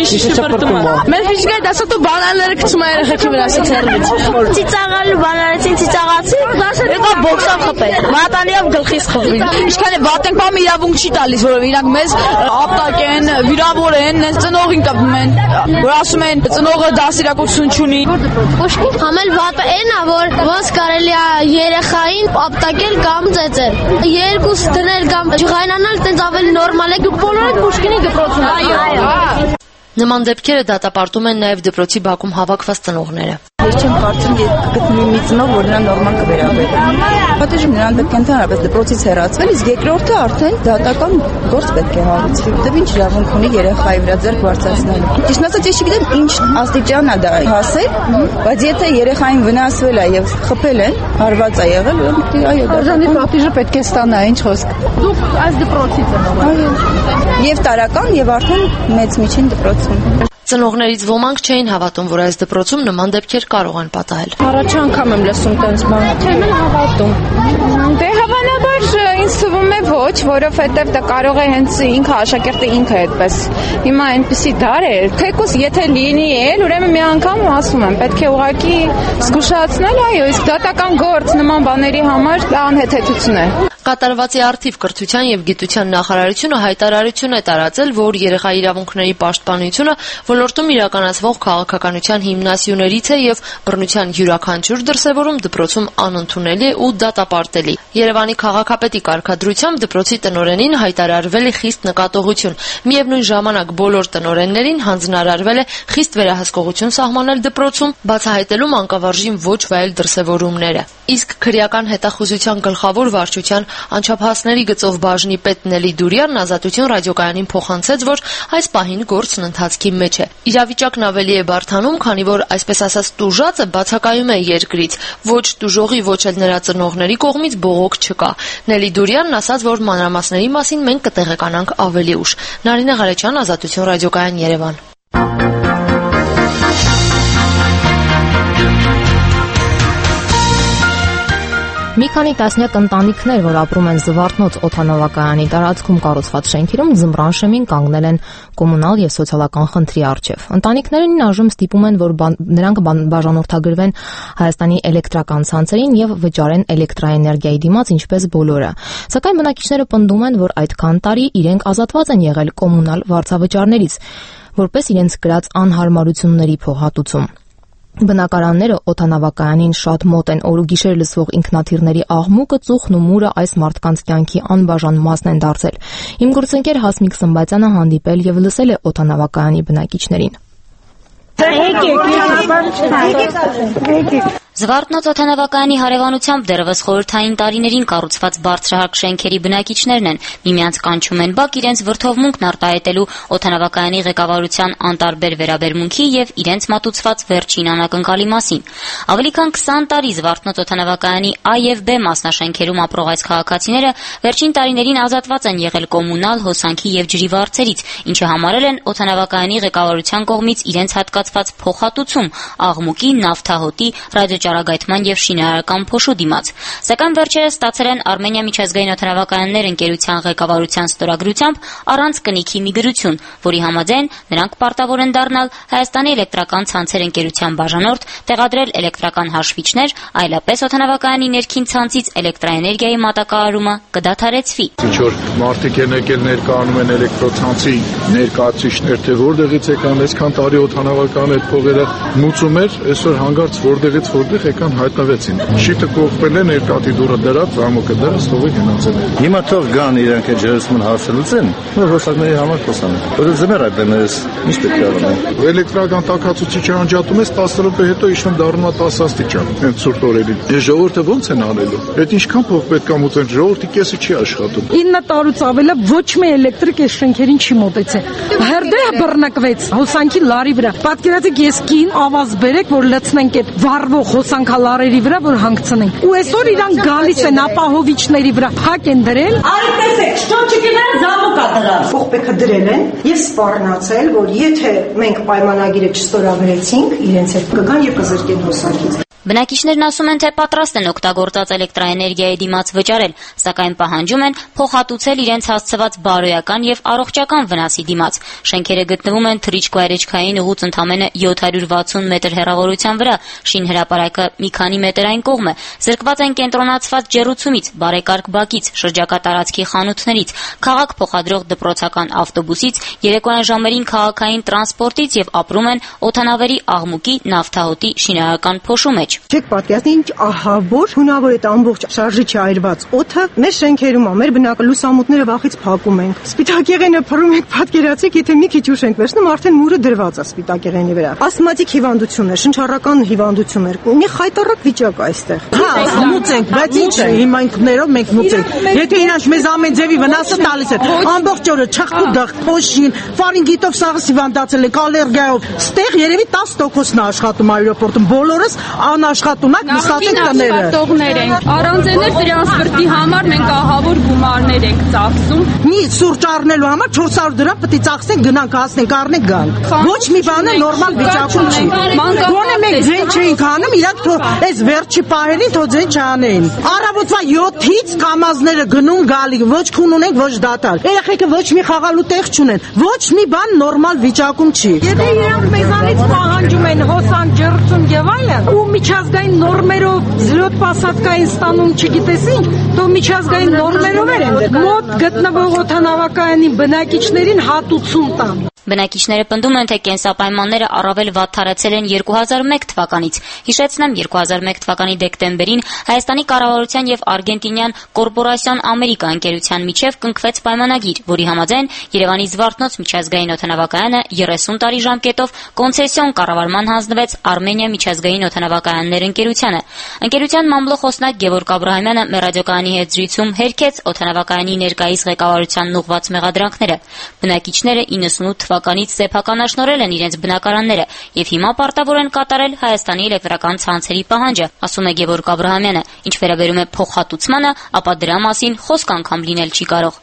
Մեր ֆիզիկայի դասատու բանալները գցում է երեխեքի վրա սերվից։ Ծիծաղալու բանալեցին, ծիծաղացի, եկա բոքսով խփել։ Մատանիով գլխից խփվին։ Ինչքան է վատ ենք, բամ իրավունք չի տալիս, որովհետեւ իրանք մեզ ապտակ են, վիրավոր են, ծնողին կապում են, որ ասում են ծնողը դասիրակություն չունի։ Պուշկին համել վատը էն է, որ ոնց կարելի է երեխային ապտակել կամ ծեծել։ Երկուս դնել կամ ջղայնանալ, տենց ավելի նորմալ է, դուք բոլորը Պուշկինի դպրոցում եք։ Այո։ Նման դեպքերը դատապարտում են նաև դպրոցի բակում հավաքված ծնողները։ Ես չեմ կարծում, ես գտնվի մի ծնող, որ նրան նորմալ կվերաբերի։ Պատժում նրան պետք է ընդհանրապես դպրոցից հեռացվել, իսկ երկրորդը արդեն դատական գործ պետք է հարուցվի։ Դե ինչ իրավունք ունի երեխայի վրա ձեռք բարձրացնելու։ Ճիշտ ասած, ես չգիտեմ ինչ աստիճան է դա հասել, բայց եթե երեխային վնասվել է եւ խփել են, հարված է եղել, այո, դարձանի պատիժը պետք է ստանա, ինչ խոսք։ Դուք այս դպրոցի ծնող եք։ Այո։ Եվ տարական, եւ արդեն մեծ միջին դպրոցում։ Ծնողներից ոմանք չէին հավատում, որ այս դպրոցում նման դեպքեր կարող են պատահել։ Առաջ անգամ եմ լսում տենց բան։ Չեմ հավատում։ Դե հավանաբար ինձ թվում է ոչ, որովհետև դա կարող է հենց ինքը աշակերտը ինքը այդպես։ Հիմա այնպեսի դար է, թեկուզ եթե լինի էլ, ուրեմն մի անգամ ասում եմ, պետք է ուղղակի զգուշացնել, այո, իսկ դատական գործ նման բաների համար դա անհեթեթություն է։ Կատարվածի արդիվ կրթության եւ գիտության նախարարությունը հայտարարություն է տարածել, որ երեխայի իրավունքների պաշտպանությունը ոլորտում իրականացվող քաղաքականության հիմնասյուներից է եւ բռնության յուրաքանչյուր դրսեւորում դպրոցում անընդունելի է ու դատապարտելի։ Երևանի քաղաքապետի կարգադրությամբ դպրոցի տնօրենին հայտարարվել է խիստ նկատողություն։ Միևնույն ժամանակ բոլոր տնօրեններին հանձնարարվել է խիստ վերահսկողություն սահմանել դպրոցում, բացահայտելու մանկավարժին ոչ վայել դրսեւորումները։ Իսկ քրեական հետախուզության գլխավոր վարչության անչափահասների գծով բաժնի պետ Նելի Դուրյանն Ազատություն ռադիոկայանին փոխանցեց, որ այս պահին գործն ընթացքի մեջ է։ Իրավիճակն ավելի է բարդանում, քանի որ այսպես ասած տուժածը բացակայում է երկրից, ոչ տուժողի, ոչ էլ նրա ծնողների կողմից բողոք չկա։ Նելի Դուրյանն ասաց, որ մանրամասների մասին մենք կտեղեկանանք ավելի ուշ։ Նարինե Ղարեչյան, Ազատություն ռադիոկայան, Երևան։ Մի քանի տասնյակ ընտանիքներ, որ ապրում են Զվարթնոց օդանավակայանի տարածքում կառուցված շենքերում, ձմռան շեմին կանգնել են կոմունալ եւ սոցիալական խնդրի առջեւ։ Ընտանիքներն այժմ ստիպում են, որ նրանք բաժանորդագրվեն Հայաստանի էլեկտրական ցանցերին եւ վճարեն էլեկտրաէներգիայի դիմաց ինչպես բոլորը։ Սակայն բնակիչները պնդում են, որ այդքան տարի իրենք ազատված են եղել կոմունալ վարձավճարներից, որպես իրենց կրած անհարմարությունների փոխհատուցում։ Բնակարանները օդանավակայանին շատ մոտ են, օր ու գիշեր լսվող ինքնաթիռների աղմուկը, ծուխն ու մուրը այս մարդկանց կյանքի անբաժան մասն են դարձել։ Իմ գործընկեր Հասմիկ Սմբայցյանը հանդիպել եւ լսել է օդանավակայանի բնակիչներին։ Զվարթնոց օդանավակայանի հարևանությամբ դեռևս խորհրդային տարիներին կառուցված բարձրահարկ շենքերի բնակիչներն են, միմյանց կանչում են բակ իրենց վրդովմունքն արտահայտելու օդանավակայանի ղեկավարության անտարբեր վերաբերմունքի եւ իրենց մատուցված վերջին անակնկալի մասին։ Ավելի քան 20 տարի Զվարթնոց օդանավակայանի A եւ B մասնաշենքերում ապրող այս քաղաքացիները վերջին տարիներին ազատված են եղել կոմունալ, հոսանքի եւ ջրի վարձերից, ինչը համարել են օդանավակայանի ղեկավարության կողմից իրենց հատկացված փոխհատուցում աղմուկի, նավթահոտի, ճարագայթման եւ շինարարական փոշու դիմաց, սակայն վերջերս ստացել են Արմենիա միջազգային օդանավակայաններ ընկերության ղեկավարության ստորագրությամբ առանց կնիքի մի գրություն, որի համաձայն նրանք պարտավոր են դառնալ Հայաստանի էլեկտրական ցանցեր ընկերության բաժանորդ, տեղադրել էլեկտրական հաշվիչներ, այլապես օդանավակայանի ներքին ցանցից էլեկտրաէներգիայի մատակարարումը կդադարեցվի։ Ինչ որ մարդիկ են եկել ներկայանում են էլեկտրոցանցի ներկայացուցիչներ, թե որտեղից եկան, այսքան տարի օդանավակայանի այդ փողերը մուծում էր, այսօր հանգարց որտեղից որտեղ եկան հայտնվեցին։ Շիթը կողպել են, երկաթի դուռը դրած, աղմուկը դրած, թողի գնացել են։ Հիմա թող գան իրենք այդ ջերմությունը հարցելուց են, որ հոսանքների համար խոսան։ Որը ձմեռ այդպես ինչ պետք է անեն։ Էլեկտրական տաքացուցիչը անջատում ես 10 րոպե հետո իշխում դառնում է 10 աստիճան։ Հենց ցուրտ օրերին։ Այս ժողովուրդը ոնց են անելու։ Այդ ինչքան փող պետք է մուծեն, ժողովրդի կեսը չի աշխատում։ 9 տարուց ավել է ոչ մի էլեկտրիկ այս շենքերին չի մոտեցել։ Հերդեհը բռնկվեց հոսանքի լարի վրա։ Պատկերացեք, ես կին ավազ բերեք, որ լցնենք այդ վառվող հոսանքալարերի վրա, որ հանգցնենք։ Ու այսօր իրանք գալիս են ապահովիչների վրա, փակ են դրել։ Այդպես է, շտոտ չգնան զամուկա դրան։ Փողպեքը դրել են եւ սպառնացել, որ եթե մենք պայմանագիրը չստորագրեցինք, իրենց հետ կգան եւ կզրկեն հոսանքից։ Բնակիչներն ասում են, թե պատրաստ են օգտագործած էլեկտրաէներգիայի դիմաց վճարել, սակայն պահանջում են փոխհատուցել իրենց հասցված բարոյական եւ առողջական վնասի դիմաց։ Շենքերը գտնվում են թռիչք-այրեջքային ուղուց ընդամենը 760 մետր հեռավորության վրա, շինհրապարակը մի քանի մետր այն կողմ է, զրկված են կենտրոնացված ջեռուցումից, բարեկարգ բակից, շրջակա տարածքի խանութներից, քաղաք փոխադրող դպրոցական ավտոբուսից, երեկոյան ժամերին քաղաքային տրանսպորտից եւ ապրում են օդանավերի աղմուկի, նավթահոտի, շինարարական փոշու մեջ։ Չեք պատկերացնի ինչ ահավոր հունավոր այդ ամբողջ շարժիչի այրված օդը մեր շենքերում է, մեր բնակը լուսամուտները վախից փակում ենք։ Սպիտակեղենը փռում ենք, պատկերացեք, եթե մի քիչ ուշ ենք վերցնում, արդեն մուրը դրված է սպիտակեղենի վրա։ Ասթմատիկ հիվանդություն է, շնչառական հիվանդություն է, մի խայտառակ վիճակ է այստեղ։ Հա, մուծենք, բայց ինչ է, հիմա ինքներով մենք մուծենք։ Եթե իրանք մեզ ամեն ձևի վնասը տալիս են, ամբողջ օրը չխտուդախ, փոշին, ֆարինգիտով սաղս հիվանդացել եք, ալերգիայով, ստեղ երևի 10%-ն է աշխատում այրոպորտում, բոլորս անաշխատունակ նստած ենք տները։ Առանձեններ տրանսպորտի համար մենք ահավոր գումարներ ենք ծախսում։ Մի սուրճ առնելու համար 400 դրամ պետք է ծախսենք, գնանք, հասնենք, առնենք, գանք։ Ոչ մի բանը նորմալ վիճակում չի։ Գոնե մենք ձեն չէինք անում, իրանք այս վերջի պահերին թող ձեն չանեն։ Առավոտվա 7-ից կամազները գնում գալի, ոչ քուն ունենք, ոչ դատար։ Երեխեքը ոչ մի խաղալու տեղ չունեն։ Ոչ մի բան նորմալ վիճակում չի։ Եթե իրանք մեզանից պահանջում են հոսանք, ջեռուցում եւ այլն, ու միջազգային նորմերով զլոտ պասատկային ստանում չգիտես ինչ, то միջազգային նորմերով են մոտ գտնվող օդանավակայանի բնակիչներին հատուցում տան։ Բնակիչները պնդում են, թե կենսապայմանները առավել վատթարացել են 2001 թվականից։ Հիշեցնեմ, 2001 թվականի դեկտեմբերին Հայաստանի կառավարության եւ Արգենտինյան Կորպորասիոն Ամերիկա ընկերության միջև կնքվեց պայմանագիր, որի համաձայն Երևանի Զվարթնոց միջազգային օդանավակայանը 30 տարի ժամկետով կոնցեսիոն կառավարման հանձնվեց Արմենիա միջազգային օդանավակայաններ ընկերությանը։ Ընկերության մամլոխոսնակ Գևորգ Աբրահամյանը մեր ռադիոկայանի հետ զրույցում հերքեց օդանավակայանի ներկայիս ղեկավարությանն ուղղված մեղադրանքները։ Բնակիչները 98 թվականից սեփականաշնորհել են իրենց բնակարանները եւ հիմա պարտավոր են կատարել Հայաստանի էլեկտրական ցանցերի պահանջը, ասում է Գևորգ Աբրահամյանը։ Ինչ վերաբերում է փոխհատուցմանը, ապա դրա մասին խոսք անգամ լինել չի կարող։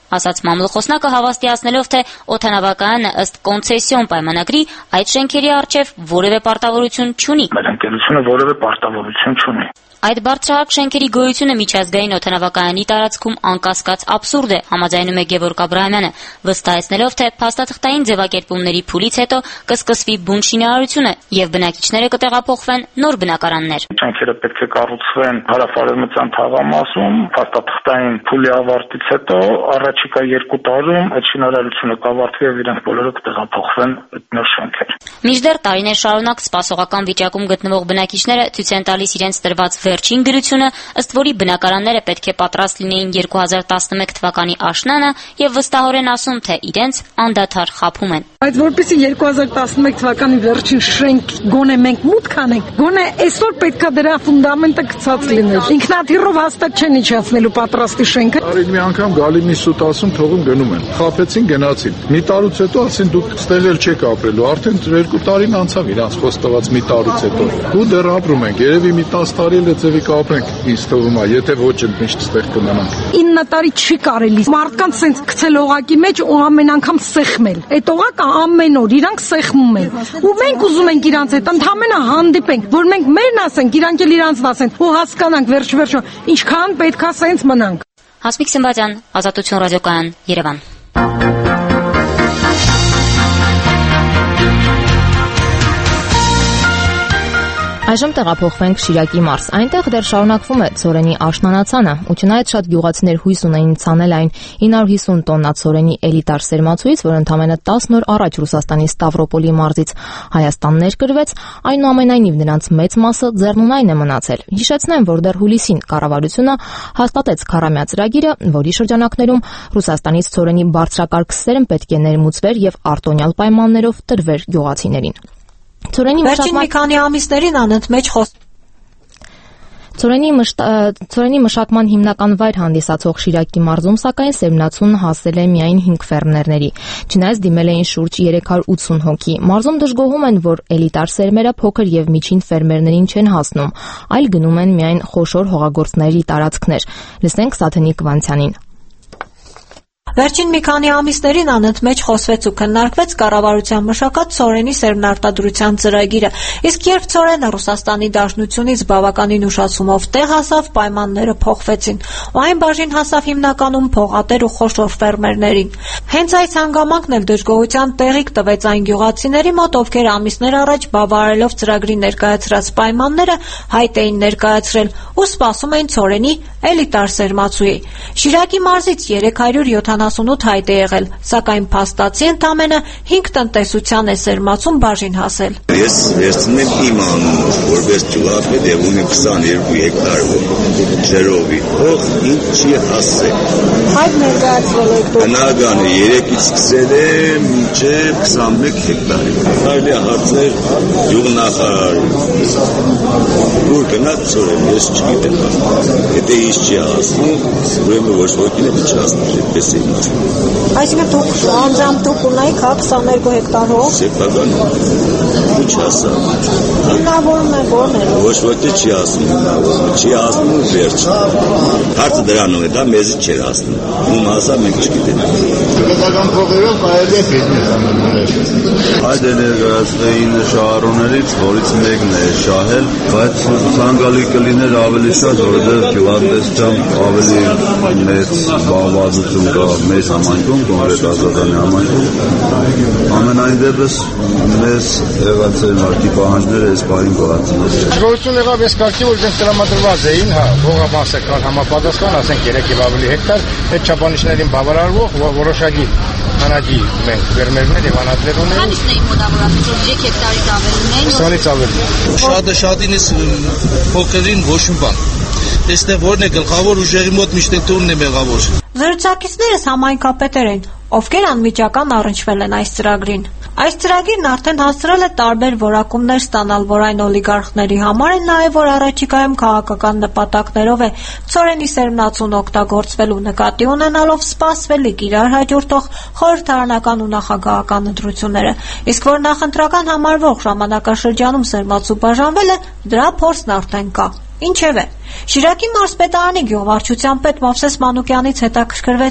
ասաց մամլոխոսնակը հավաստիացնելով, թե օդանավակայանը ըստ կոնցեսիոն պայմանագրի այդ շենքերի առջև որևէ պարտավորություն չունի։ Մեր ընկերությունը որևէ պարտավորություն չունի։ Այդ բարձրահարկ շենքերի գոյությունը միջազգային օդանավակայանի տարածքում անկասկած աբսուրդ է, համաձայնում է Գևորգ Աբրահամյանը, վստահեցնելով, թե փաստաթղթային ձևակերպումների փուլից հետո կսկսվի բուն շինարարությունը եւ բնակիչները կտեղափոխվեն նոր բնակարաններ։ Շենքերը պետք է կառուցվեն հարավարևմտյան թաղամասում, փաստաթղթային փուլի ավարտից հետո առաջիկա 2 տարում այդ շինարարությունը կավարտվի եւ իրենք բոլորը կտեղափոխվեն այդ նոր շենքեր։ Մինչդեռ տարիներ շարունակ սպասողական վիճակում գտնվող բնակիչները ցույց են տալիս իրենց տրված վերջին գրությունը, ըստ որի բնակարանները պետք է պատրաստ լինեին 2011 թվականի աշնանը եւ վստահորեն ասում, թե իրենց անդադար խաբում են։ Բայց որպեսզի 2011 թվականի վերջին շենք գոնե մենք մուտք անենք, գոնե այսօր պետքա դրա ֆունդամենտը գծած լիներ։ Ինքնաթիռով հաստատ չեն իջացնելու պատրաստի շենքը։ Արին մի անգամ գալի մի սուտ ասում թողում գնում են։ Խաբեցին գնացին։ Մի տարուց հետո ասին դուք ստեղ էլ չեք ապրելու, արդեն 2 տարին անցավ իրանց խոստված մի տարուց հետո։ Ու դեռ ապրում ենք, երևի մի 10 տարի էլ ձևի կապրենք, ինձ թվում է, եթե ոչ միշտ ստեղ կմնանք։ 9 տարի չի կարելի մարդկանց sense գցել օղակի մեջ ու ամեն անգամ սեղմել։ Այդ օղակը ամեն օր իրանք սեղմում են։ Ու մենք ուզում ենք իրանց հետ ընդհանրապես հանդիպենք, որ մենք մերն ասենք, իրանք էլ իրանց ասեն, ու հասկանանք վերջ-վերջո ինչքան պետքա sense մնանք։ Հասմիկ Սմբատյան, Ազատություն ռադիոկայան, Երևան։ Այժմ տեղափոխվենք Շիրակի մարզ։ Այնտեղ դեռ շարունակվում է ցորենի աշնանացանը, ու չնայած շատ գյուղացիներ հույս ունեին ցանել այն 950 տոննա ցորենի էլիտար սերմացուից, որ ընդամենը 10 օր առաջ Ռուսաստանի Ստավրոպոլի մարզից Հայաստան ներկրվեց, այնուամենայնիվ նրանց մեծ մասը ձեռնունայն է մնացել։ Հիշեցնեմ, որ դեռ հուլիսին կառավարությունը հաստատեց քարամյա ծրագիրը, որի շրջանակներում Ռուսաստանից ցորենի բարձրակարգ սերմ պետք է ներմուծվեր եւ արտոնյալ պայմաններով տրվեր գյուղացիներին։ Վերջին մի քանի ամիսներին անընդմեջ Ցորենի մշակման հիմնական վայր հանդիսացող Շիրակի մարզում, սակայն սերմնացուն հասել է միայն 5 ֆերմերների, չնայած դիմել էին շուրջ 380 հոգի։ Մարզում դժգոհում են, որ էլիտար սերմերը փոքր եւ միջին ֆերմերներին չեն հասնում, այլ գնում են միայն խոշոր հողագործների տարածքներ։ Լսենք Սաթենիկ Վանցյանին։ Վերջին մի քանի ամիսներին անընդմեջ խոսվեց ու քննարկվեց կառավարության մշակած ցորենի սերմնարտադրության ծրագիրը, իսկ երբ ցորենը Ռուսաստանի Դաշնությունից բավականին ուշացումով տեղ հասավ, պայմանները փոխվեցին, ու այն բաժին հասավ հիմնականում փողատեր ու խոշոր ֆերմերներին։ Հենց այս հանգամանքն էլ դժգոհության տեղիք տվեց այն գյուղացիների մոտ, ովքեր ամիսներ առաջ բավարարելով ծրագրի ներկայացրած պայմանները հայտ էին ներկայացրել ու սպասում էին ցորենի էլիտար սերմացուի։ Շիրակի մարզից 378 հայտ է եղել, սակայն փաստացի ընդամենը 5 տնտեսության է սերմացում բաժին հասել։ Ես վերցնում եմ իմ անունով, որպես ճուլապետ եւ ունեմ 22 հեկտար ջրովի։ Հող ինձ չի հասել։ Հայտ ներկայացրել եք դուք։ Հնագանը 3-ից սկսել է մինչև 21 հեկտար։ Կարելի է հարցնել գյուղնախարար։ Ուր գնաց ցորեն, ես չգիտեմ։ Եթե ինչ չի հասնում, ուրեմն ոչ ոքին է չհասներ, այդպես է իմացել։ Այսինքն դուք անձամբ դուք ունեիք 22 հեկտար հող։ Սեփական ինչ հասա։ Հիմնավորում է որն է։ Ոչ ոքի չի հասնում, չի հասնում վերջ։ Հարցը դրանով է, դա մեզ չէր հասնում։ Ում հասա մենք չգիտենք։ Պետական փողերով կարելի է բիզնես Այդ ներկայացնեին շահառուներից, որից մեկն է շահել, բայց ցանկալի կլիներ ավելի շատ, որովհետև գյուղատնտեսությամբ ավելի մեծ զբաղվածություն կա մեր համայնքում, կոնկրետ Ազատանի համայնքում։ Ամենայն դեպս մեզ եղած են արկի պահանջները այս բային կողացնած։ Գոյություն եղավ այս կարգի, որ դες տրամադրված էին, հողամասական համապատասխան, ասենք 3 եւ ավելի հեկտար, այդ չափանիշներին բավարարվող որոշակի հանաճի մենք ֆերմերներ եւ անհատներ ունենք։ Քանիսն էին մոտավորապես 3 հեկտարից ավելի ունեն։ 20-ից ավելի։ Շատը շատինից փոքրին ոչ մի բան։ Այստեղ որն է գլխավոր ուժերի մոտ միշտ տունն է մեղավոր։ Զրուցակիցներս համայնքապետեր են, ովքեր անմիջական առնչվել են այս ծրագրին։ Այս ծրագիրն արդեն հասցրել է տարբեր որակումներ ստանալ, որ այն օլիգարխների համար է, նաև որ առաջիկայում քաղաքական նպատակներով է ցորենի սերմնացուն օգտագործվելու նկատի ունենալով սպասվելիք իրար հաջորդող խորհրդարանական ու նախագահական ընտրությունները, իսկ որ նախընտրական համարվող ժամանակաշրջանում սերմացու բաժանվելը դրա փորձն արդեն կա։ Ինչևէ, Շիրակի մարզպետարանի գյուղվարչության պետ Մովսես Մանուկյանից հետաքրքրվեցի,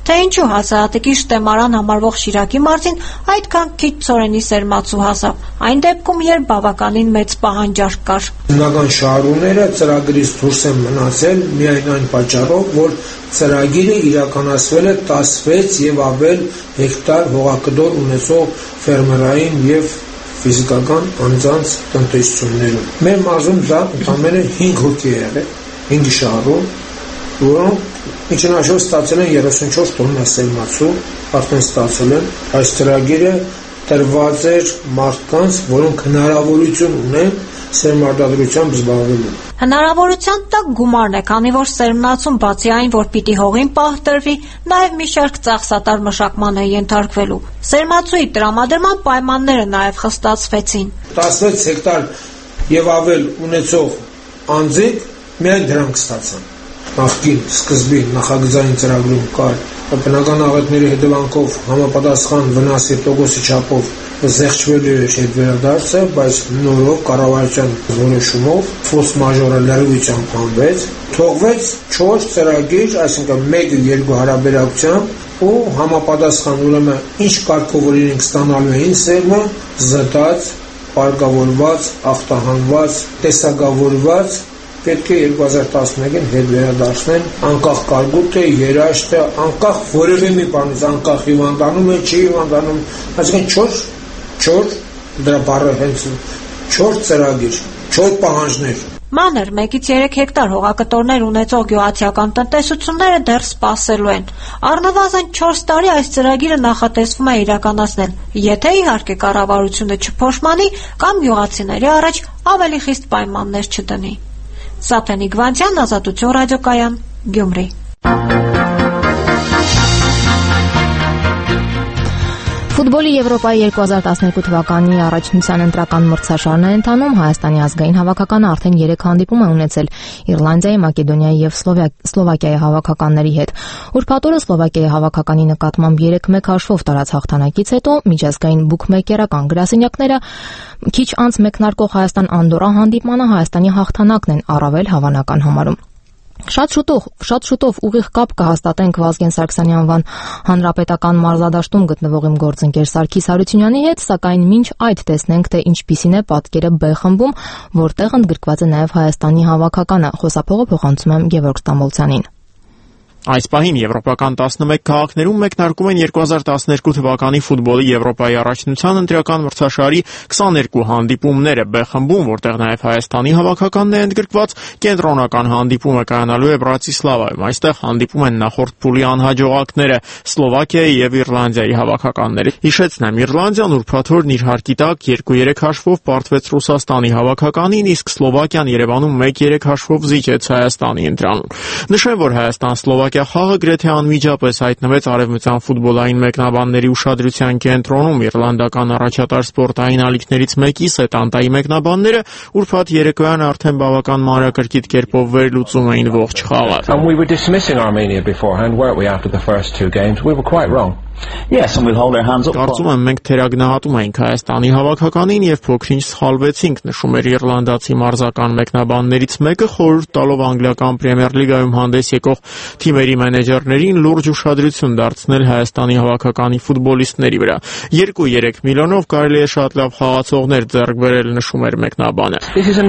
թե ինչու հազարատիկի շտեմարան համարվող Շիրակի մարզին այդքան քիչ ծորենի սերմացու հասավ, այն դեպքում, երբ բավականին մեծ պահանջարկ կար։ Հիմնական շահառուները ծրագրից դուրս են մնացել միայն այն պատճառով, որ ծրագիրը իրականացվել է 16 եւ ավել հեկտար հողակտոր ունեցող ֆերմերային եւ ֆիզիկական անձանց տնտեսություններում։ Մեր մարզում դա ընդամենը 5 հոգի է եղել, 5 շահառու, որոնք միջնաշով ստացել են 34 տոննա սերմացու, արդեն ստացել են։ Այս ծրագիրը տրված էր մարդկանց, որոնք հնարավորություն ունեն սերմարտադրությամբ զբաղվելու։ Հնարավորության տակ գումարն է, քանի որ սերմնացուն բացի այն, որ պիտի հողին պահ տրվի, նաև մի շարք ծախսատար մշակման է ենթարկվելու։ Սերմացուի տրամադրման պայմանները նաև խստացվեցին։ 16 հեկտար եւ ավել ունեցող անձիկ միայն դրանք ստացան։ Նախկին սկզբին նախագծային ծրագրում կար բնական աղետների հետևանքով համապատասխան վնասի տոկոսի չափով զեղչվելու էր հետվերադարձը, բայց նորով կառավարության որոշումով ֆորս մաժորը լրիվությամբ հանվեց, թողվեց 4 ծրագիր, այսինքն 1-2 հարաբերակցությամբ ու համապատասխան ուրեմն ինչ կարգով իրենք ստանալու էին սերմը, զտած, պարկավորված, ախտահանված, տեսակավորված պետք է 2011-ին հետ վերադարձնեն անկախ կարգուտը, երաշտը, անկախ որևէ մի բանից, անկախ հիվանդանում է, չի հիվանդանում, այսինքն 4 դրա բառը հենց 4 ծրագիր, 4 պահանջներ։ Մանր 1-ից 3 հեկտար հողակտորներ ունեցող գյուղացիական տնտեսությունները դեռ սպասելու են։ Առնվազն 4 տարի այս ծրագիրը նախատեսվում է իրականացնել, եթե իհարկե կառավարությունը չփոշմանի կամ գյուղացիների առաջ ավելի խիստ պայմաններ չդնի։ Սաթենիկ Վանցյան, Ազատություն ռադիոկայան, Գյումրի։ Ֆուտբոլի Եվրոպայի 2012 թվականի առաջնության ընտրական մրցաշարն է ընթանում, Հայաստանի ազգային հավաքականը արդեն 3 հանդիպում է ունեցել Իռլանդիայի, Մակեդոնիայի եւ Սլովակիայի հավաքականների հետ։ Ուրբաթ օրը Սլովակիայի հավաքականի նկատմամբ 3-1 հաշվով տարած հաղթանակից հետո միջազգային բուքմեյքերական գրասենյակները քիչ անց մեկնարկող Հայաստան-Անդորրա հանդիպմանը Հայաստանի հաղթանակն են առավել հավանական համարում։ Շատ շուտով ուղիղ կապ կհաստատենք Վազգեն Սարգսյանի անվան հանրապետական մարզադաշտում գտնվող իմ գործընկեր Սարգիս Հարությունյանի հետ, սակայն մինչ այդ տեսնենք, թե ինչպիսին է պատկերը B խմբում, որտեղ ընդգրկված է նաև Հայաստանի հավաքականը, խոսափողը փոխանցում եմ Գևորգ Ստամբոլցյանին։ Այս պահին եվրոպական 11 քաղաքներում մեկնարկում են 2012 թվականի ֆուտբոլի Եվրոպայի առաջնության ընտրական մրցաշարի 22 հանդիպումները B խմբում, որտեղ նաև Հայաստանի հավաքականն է ընդգրկված, կենտրոնական հանդիպումը կայանալու է Բրատիսլավայում։ Այստեղ հանդիպում են նախորդ փուլի անհաջողակները Սլովակիայի եւ Իռլանդիայի հավաքականները։ Հիշեցնեմ, Իռլանդիան ուրբաթ օրն իր հարկի տակ 2-3 հաշվով պարտվեց Ռուսաստանի հավաքականին, իսկ Սլովակիան Երևանում 1-3 հաշվով զիջեց Հայաստանի ընտրանուն։ Նշեմ, որ Հայաստան-Սլովակիա խաղը գրեթե անմիջապես հայտնվեց արևմտյան ֆուտբոլային մեկնաբանների ուշադրության կենտրոնում։ Իռլանդական առաջատար սպորտային ալիքներից մեկի Սետանտայի մեկնաբանները ուրբաթ երեկոյան արդեն բավական մանրակրկիտ կերպով վերլուծում էին ողջ խաղը։ Կարծում եմ մենք թերագնահատում էինք Հայաստանի հավաքականին եւ փոքրինչ սխալվեցինք, նշում էր իռլանդացի մարզական մեկնաբաններից մեկը, խորհուրդ տալով անգլիական Պրեմիեր լիգայում հանդես եկող թիմերի մենեջերներին լուրջ ուշադրություն դարձնել Հայաստանի հավաքականի ֆուտբոլիստների վրա։ 2-3 միլիոնով կարելի է շատ լավ խաղացողներ ձեռք բերել, նշում էր մեկնաբանը։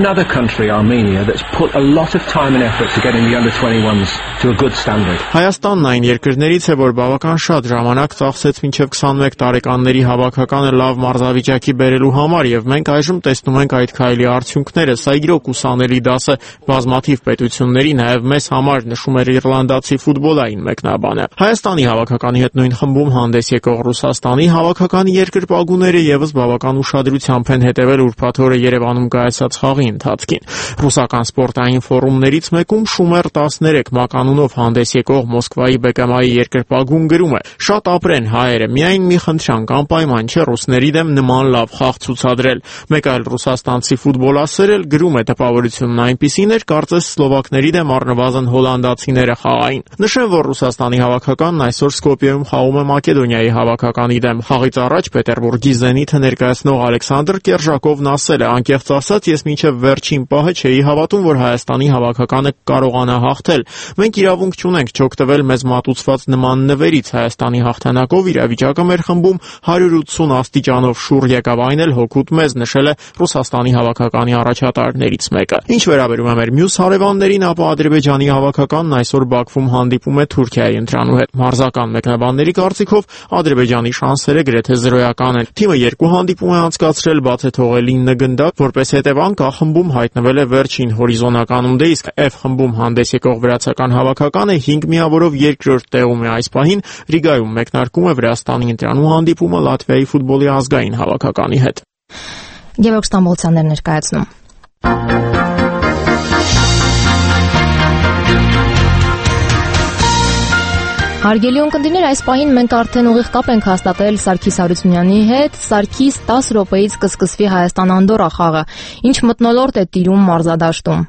Հայաստանն այն երկրներից է, որ բավական շատ ժամանակ ծախսեց մինչև 21 տարեկանների հավաքականը լավ մարզավիճակի բերելու համար եւ մենք այժմ տեսնում ենք այդ քայլի արդյունքները։ Սա իրոք ուսանելի դաս է բազմաթիվ պետությունների, նաեւ մեզ համար, նշում էր իռլանդացի ֆուտբոլային մեկնաբանը։ Հայաստանի հավաքականի հետ նույն խմբում հանդես եկող Ռուսաստանի հավաքականի երկրպագուները եւս բավական ուշադրությամբ են հետևել ուրբաթ օրը Երևանում կայացած խաղի ընթացքին։ Ռուսական սպորտային ֆորումներից մեկում Շումեր 13 մականունով հանդես եկող Մոսկվայի ԲԿՄ-ի երկրպագուն գրում է. «Շատ ապրեն հայերը, միայն մի խնդրանք անպայման չէ ռուսների դեմ նման լավ խաղ ցուցադրել։ Մեկ այլ ռուսաստանցի ֆուտբոլասեր էլ գրում է տպավորությունն այնպիսին էր, կարծես սլովակների դեմ առնվազն հոլանդացիները խաղային։ Նշեմ, որ Ռուսաստանի հավաքականն այսօր Սկոպիեում խաղում է Մակեդոնիայի հավաքականի դեմ։ Խաղից առաջ Պետերբուրգի Զենիթը ներկայացնող Ալեքսանդր Կերժակովն ասել է. «Անկեղծ ասած, ես մինչև վերջին պահը չէի հավատում, որ Հայաստանի հավաքականը կարողանա հաղթել։ Մենք իրավունք չունենք չօգտվել մեզ մատուցված նման նվերից։ Հայաստանի հաղթանակով իրավիճակը մեր խմբում 180 աստիճանով շուռ եկավ, այն էլ հօգուտ մեզ», նշել է Ռուսաստանի հավաքականի առաջատարներից մեկը։ Ինչ վերաբերում է մեր մյուս հարևաններին, ապա Ադրբեջանի հավաքականն այսօր Բաքվում հանդիպում է Թուրքիայի ընտրանու հետ։ Մարզական մեկնաբանների կարծիքով Ադրբեջանի շանսերը գրեթե զրոյական են։ Թիմը 2 հանդիպում է անցկացրել, բաց է թողել 9 գնդակ, որպես հետևանք A խմբում հայտնվել է վերջին հորիզոնականում, դե իսկ F խմբում հանդես եկող վրացական հավաքականը 5 միավորով երկրորդ տեղում է այս պահին։ Ռիգայում մեկնարկում է Վրաստանի ընտրանու հանդիպումը Լատվիայի ֆուտբոլի ազգային հավաքականի հետ։ Գևորգ Ստամբոլցյանն էր ներկայացնում։ Հարգելի ունկնդիրներ, այս պահին մենք արդեն ուղիղ կապ ենք հաստատել Սարգիս Հարությունյանի հետ։ Սարգիս, 10 րոպեից կսկսվի Հայաստան-Անդորա խաղը։ Ինչ մթնոլորտ է տիրում մարզադաշտում։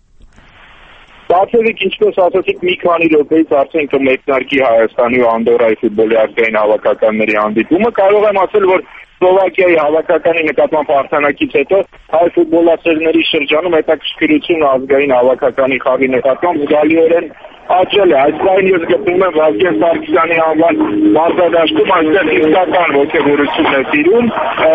Բացելիք, ինչպես ասացիք, մի քանի րոպեից արդեն կմեկնարկի Հայաստանի ու Անդորայի ֆուտբոլի ազգային հավաքականների հանդիպումը։ Կարող եմ ասել, որ Սլովակիայի հավաքականի նկատմամբ հաղթանակից հետո հայ ֆուտբոլասերների շրջանում հետաքրքրությունը ազգային հավաքականի խաղի նկատմամբ զգալիորեն աճել է։ Այս պահին ես գտնվում եմ Վազգեն Սարգսյանի անվան մարզադաշտում, այստեղ իսկական ոգևորություն է տիրում։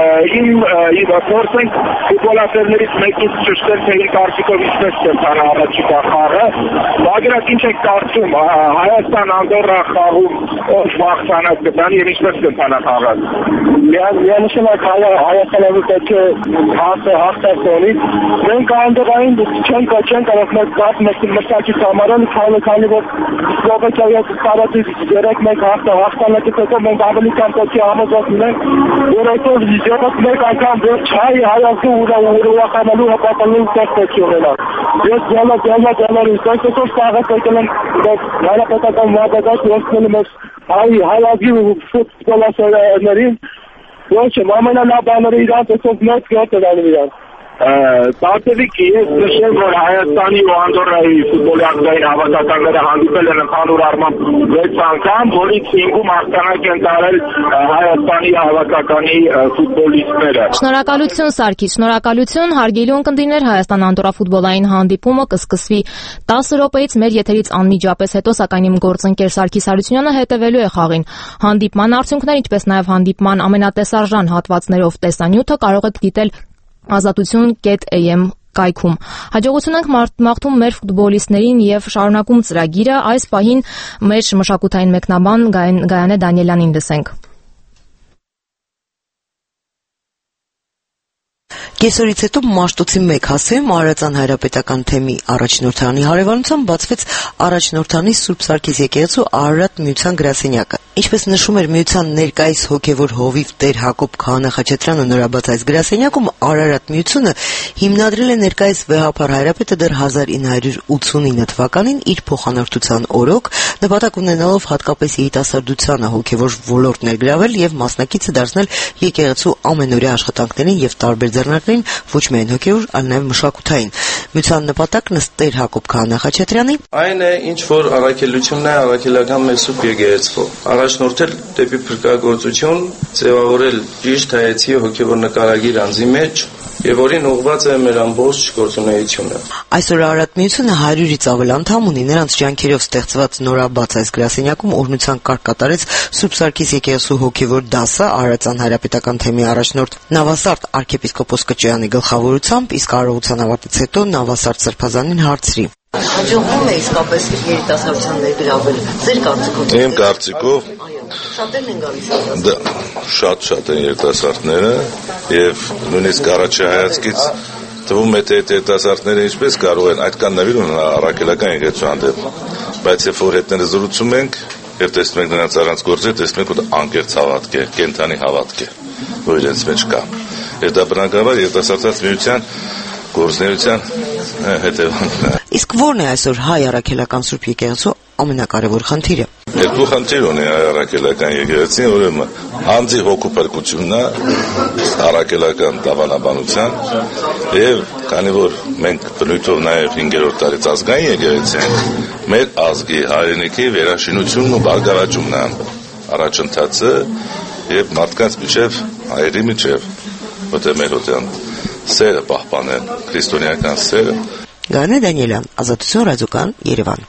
Իմ փորձենք ֆուտբոլասերներից մեկից ճշտել, թե իր կարծիքով ինչպես կընթանա առաջիկա խաղը։ Բագրատ, ինչ եք կարծում, Հայաստան-Անդորա խաղում ով հաղթանակ կտանի եւ ինչպես կընթանա խաղը։ Միանշանակ Հայաստանը պետք է հաղթի։ Մենք Անդորային չենք կարող մենք մրցակից համարել, քանի որ Սլովակիայի տարածից երեք մենք հաղթանակից հետո մենք ավելի կան պետք է համոզված լինենք, որ այսօր յետոք մեկ անգամ ոչ հայազգու ուրախանալու հպատալու տեղ պետք է ունենա։ Ես դալար այսօր սաղը եկել եմ հանրապետական մարզադաշտ ուսուցնելու մեզ հայազգի ֆուտբոլասերներին, ոչ ամենալավ բաները իրանց այսօր մեծ գործ են անում իրանց։ Բացելիք, ես նշեմ, որ Հայաստանի ու Անդորայի ֆուտբոլի ազգային հավաքականները հանդիպել են ընդհանուր առմամբ 6 անգամ, որից 5-ում հաղթանակ են տարել Հայաստանի հավաքականի ֆուտբոլիստները։ Շնորհակալություն Սարգիս, շնորհակալություն։ Հարգելի ունկնդիրներ, Հայաստան-Անդորա ֆուտբոլային հանդիպումը կսկսվի 10 րոպեից մեր եթերից անմիջապես հետո, սակայն իմ գործընկեր Սարգիս Հարությունյանը հետևելու է խաղին։ Հանդիպման արդյունքներ, ինչպես նաև հանդիպման ամենատեսարժան հատվածներով տեսանյութը կարող եք դիտել azatutun.am կայքում։ Հաջողություն ենք մաղթում մեր ֆուտբոլիստներին եւ շարունակում ծրագիրը։ Այս պահին մեր մշակութային մեկնաբան Գայանե Դանիելյանին լսենք։ Կեսօրից հետո Մաշտոցի 1 հասցեում Արարատյան հայրապետական թեմի առաջնորդանի հարևանությամբ բացվեց առաջնորդանի Սուրբ Սարգիս եկեղեցու Արարատ միության գրասենյակը։ Ինչպես նշում էր միության ներկայիս հոգևոր հովիվ Տեր Հակոբ Քահանա Խաչատրյանը նորաբաց այս գրասենյակում, Արարատ միությունը հիմնադրել է ներկայիս վեհափառ հայրապետը դեռ 1989 թվականին իր փոխանորդության օրոք, նպատակ ունենալով հատկապես երիտասարդությանը հոգևոր ոլորտ ներգրավել եւ մասնակիցը դարձնել եկեղեցու ամենօրյա աշխատանքներին եւ տարբեր ձեռնարկներին ոչ միայն հոգևոր, այլ նաեւ մշակութային։ Միության նպատակն ըստ Տեր Հակոբ Քահանա Խաչատրյանի այն է, ինչ որ առաքելությունն է առաքելական մեր Սուրբ եկեղեցու առաջնորդել դեպի փրկagorցություն, ձևավորել ճիշտ հայեցի հոգևոր նկարագիր անձի մեջ եւ որին ուղղված է մեր ամբողջ գործունեությունը։ Այսօր Արարատ միությունը 100-ից ավել անդամ ունի, նրանց ջանքերով ստեղծված նորաբաց այս գրասենյակում օրհնության կարգ կատարեց Սուրբ Սարգիս եկեղեցու հոգևոր դասը Արարատյան հայրապետական թեմի առաջնորդ Նավասարդ arczepiskopos Կճոյանի գլխավորությամբ, իսկ արարողության ավարտից հետո Նավասարդ Սրբազանին հարցրի. Հաջողվում է իսկապես երիտասարդության ներգրավել ձեր կարծիքով։ Իմ կարծիքով շատերն են գալիս։ Շատ են երիտասարդները եւ նույնիսկ առաջի հայացքից թվում է թե երիտասարդները ինչպես կարող են այդքան նվիրում առաքելական եկեղեցու հանդեպ, բայց երբ որ հետները զրուցում ենք եւ տեսնում ենք նրանց առանց գործի, տեսնում ենք որ անկեղծ հավատք է, կենթանի հավատք է, որ իրենց մեջ կա։ Եվ դա բնականաբար երիտասարդաց միության գործունեության հետևանքն է։ Իսկ ո՞րն է այսօր հայ առաքելական Սուրբ եկեղեցու ամենակարևոր խնդիրը։ Երկու խնդիր ունի առաքելական եկեղեցին, ուրեմն անձի հոգու փրկությունն է առաքելական դավանաբանության եւ քանի որ մենք բնույթով նաեւ 5-րդ տարից ազգային եկեղեցի ենք, մեր ազգի հայրենիքի վերաշինությունն ու բարգավաճումն է առաջընթացը եւ մարդկանց միջև հայերի միջև որտեղ մեր հոտյան սերը պահպանել, քրիստոնեական սերը։ Գարնե Դանիելյան, Ազատություն ռադիոկան, Երևան։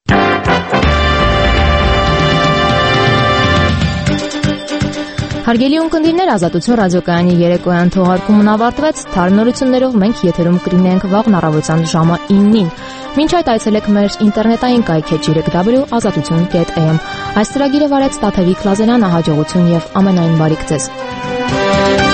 Հարգելի ունկնդիրներ, Ազատություն ռադիոկայանի երեկոյան թողարկումն ավարտվեց։ Թարմնորություններով մենք եթերում կլինենք վաղն առավոտյան ժամը 9-ին։ Մինչ այդ այցելեք մեր ինտերնետային կայքեջ www.azatutun.am։ Այս ծրագիրը վարեց Տաթևիկ Լազարյանը, հաջողություն եւ ամենայն բարիք ձեզ։